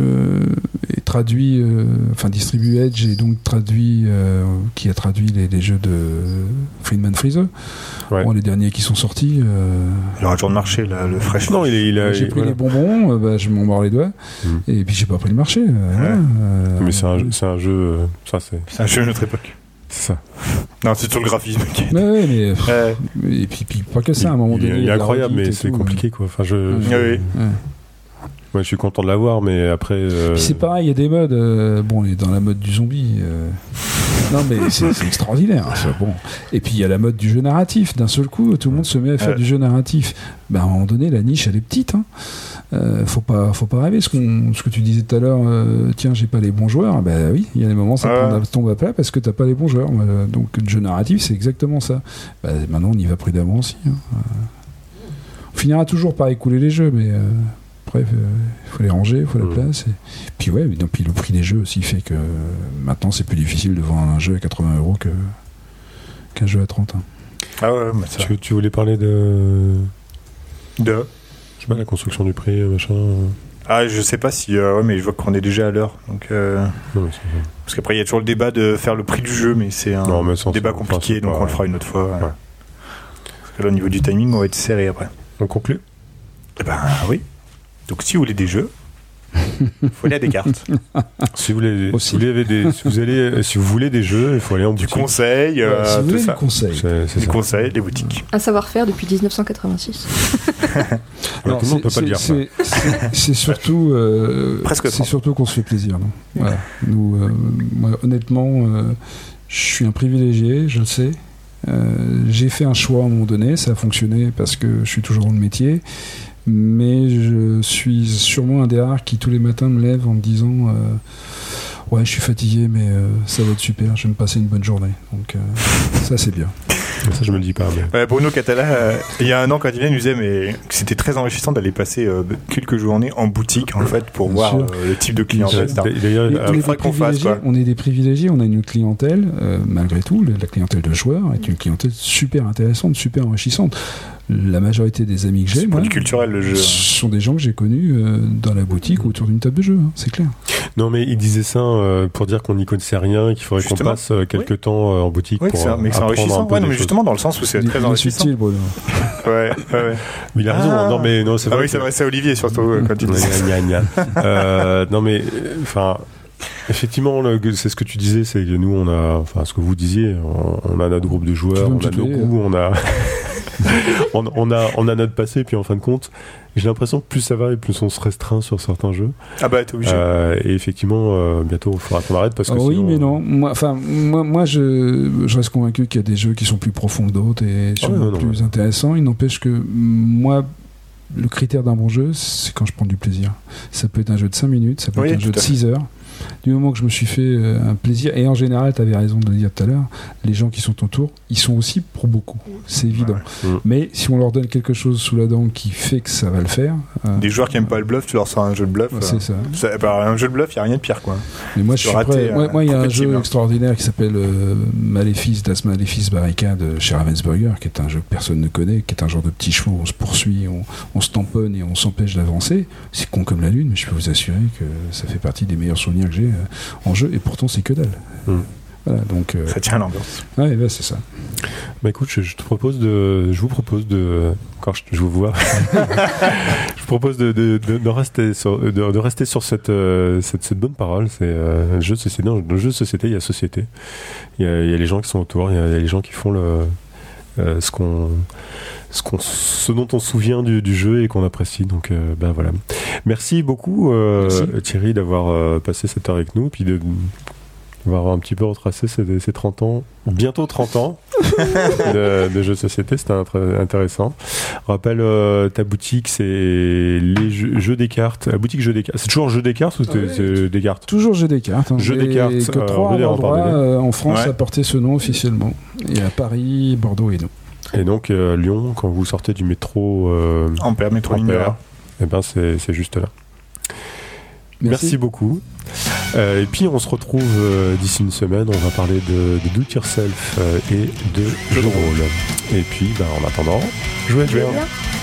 Edge et donc qui a traduit les jeux de Friedman Freezer. Les derniers qui sont sortis. Il aura toujours de marché le fraîche. Non, j'ai pris les bonbons, je m'en mords les doigts et puis j'ai pas pris le marché. Mais c'est un jeu. C'est un jeu de notre époque. C'est ça. Non, c'est sur le graphisme. Mais et puis pas que ça à un moment donné. Il est incroyable, mais c'est compliqué quoi. Moi, je suis content de l'avoir, mais après. C'est pareil, il y a des modes. Bon, on est dans la mode du zombie. Non, mais c'est extraordinaire. Ça, bon. Et puis il y a la mode du jeu narratif. D'un seul coup, tout le monde se met à faire du jeu narratif. Ben, à un moment donné, la niche, elle est petite. Hein. Faut pas rêver. Ce que tu disais tout à l'heure, tiens, j'ai pas les bons joueurs. Ben oui, il y a des moments ça tombe à plat parce que t'as pas les bons joueurs. Donc le jeu narratif, c'est exactement ça. Ben, maintenant, on y va prudemment aussi. Hein. On finira toujours par écouler les jeux, mais après, il faut les ranger, il faut la place. Et puis ouais, donc, puis le prix des jeux aussi fait que maintenant, c'est plus difficile de vendre un jeu à 80 € qu'un jeu à 30. Hein. Ah ouais, mais ça. Tu voulais parler de... Je sais pas, la construction du prix, machin. Ah, je sais pas si. Ouais, mais je vois qu'on est déjà à l'heure. Donc, non, mais parce qu'après, il y a toujours le débat de faire le prix du jeu, mais c'est un débat compliqué, donc on le fera une autre fois. Ouais. Parce que là, au niveau du timing, on va être serré après. On conclut ? Eh ben oui. Donc, si vous voulez des jeux, il faut aller à Descartes. Si vous voulez des jeux, il faut aller en boutique. Du conseil, si vous voulez tout ça. Du conseil, des boutiques. Un savoir-faire depuis 1986. Alors, tout le monde peut pas le dire. C'est surtout, c'est surtout qu'on se fait plaisir. Non voilà. Nous, moi, honnêtement, je suis un privilégié, je le sais. J'ai fait un choix à un moment donné, ça a fonctionné parce que je suis toujours dans le métier. Mais je suis sûrement un des rares qui tous les matins me lève en me disant ouais, je suis fatigué, mais ça va être super, je vais me passer une bonne journée. Donc ça, c'est bien. Ça, je me le dis pas. Mais... Bruno Catala, il y a un an, quand il vient, il nous disait mais que c'était très enrichissant d'aller passer quelques journées en boutique, en fait, pour voir le type de clientèle. On est des privilégiés, on a une clientèle, malgré tout, la clientèle de joueurs est une clientèle super intéressante, super enrichissante. La majorité des amis que j'ai, moi, du culturel, le jeu, sont des gens que j'ai connus dans la boutique ou autour d'une table de jeu, hein, c'est clair. Non, mais il disait ça pour dire qu'on n'y connaissait rien, qu'il faudrait qu'on passe quelques temps en boutique pour mais c'est enrichissant. Ouais, mais justement dans le sens où c'est très enrichissant. Subtil, Bruno. Ouais. Mais il a raison. Non, mais non, c'est vrai. Oui, c'est vrai, c'est Olivier surtout quand tu dis. Non, mais enfin. Effectivement, c'est ce que tu disais, c'est que nous, ce que vous disiez, on a notre groupe de joueurs, on a nos goûts, on a notre passé, puis en fin de compte, j'ai l'impression que plus ça va et plus on se restreint sur certains jeux. Ah bah t'es obligé. Et effectivement, bientôt il faudra qu'on arrête parce que oui, sinon, mais non. Moi, je reste convaincu qu'il y a des jeux qui sont plus profonds que d'autres et plus intéressants. Il n'empêche que moi, le critère d'un bon jeu, c'est quand je prends du plaisir. Ça peut être un jeu de 5 minutes, ça peut être un jeu de 6 heures. Du moment que je me suis fait un plaisir, et en général, tu avais raison de le dire tout à l'heure, les gens qui sont autour, ils sont aussi pour beaucoup, c'est évident. Mais si on leur donne quelque chose sous la dent qui fait que ça va le faire... Des joueurs qui n'aiment pas le bluff, tu leur sors un jeu de bluff. C'est ça. Un jeu de bluff, il n'y a rien de pire, quoi. Mais moi, je suis prêt. Moi, il y a un jeu extraordinaire qui s'appelle Das Malefice Barricade chez Ravensburger, qui est un jeu que personne ne connaît, qui est un genre de petit chevaux, on se poursuit, on se tamponne et on s'empêche d'avancer. C'est con comme la lune, mais je peux vous assurer que ça fait partie des meilleurs souvenirs que j'ai en jeu, et pourtant c'est que dalle. Voilà, donc ça tient à l'ambiance. Ouais, bah, c'est ça. Bah écoute, je vous propose de quand je vous vois, je vous propose de rester sur cette bonne parole. C'est le jeu de société. Dans le jeu de société, il y a société. Il y a les gens qui sont autour. Il y a les gens qui font ce dont on se souvient du jeu et qu'on apprécie. Donc ben voilà. Merci beaucoup Thierry d'avoir passé cette heure avec nous, puis d'avoir un petit peu retracé ces 30 ans, bientôt 30 ans de jeux de société. C'était intéressant. Rappelle ta boutique, c'est les jeux des cartes. La boutique jeux des cartes. C'est toujours jeux des cartes ou c'est des cartes? Toujours jeux des cartes. Jeux des cartes. Que 3 endroits en France à porter ce nom officiellement. Et à Paris, Bordeaux et nous. Et donc Lyon, quand vous sortez du métro Ampère, métro Ampère, et ben c'est juste là. Merci beaucoup. Et puis on se retrouve d'ici une semaine. On va parler de do it yourself et de jeux de rôle. Et puis en attendant, jouez bien.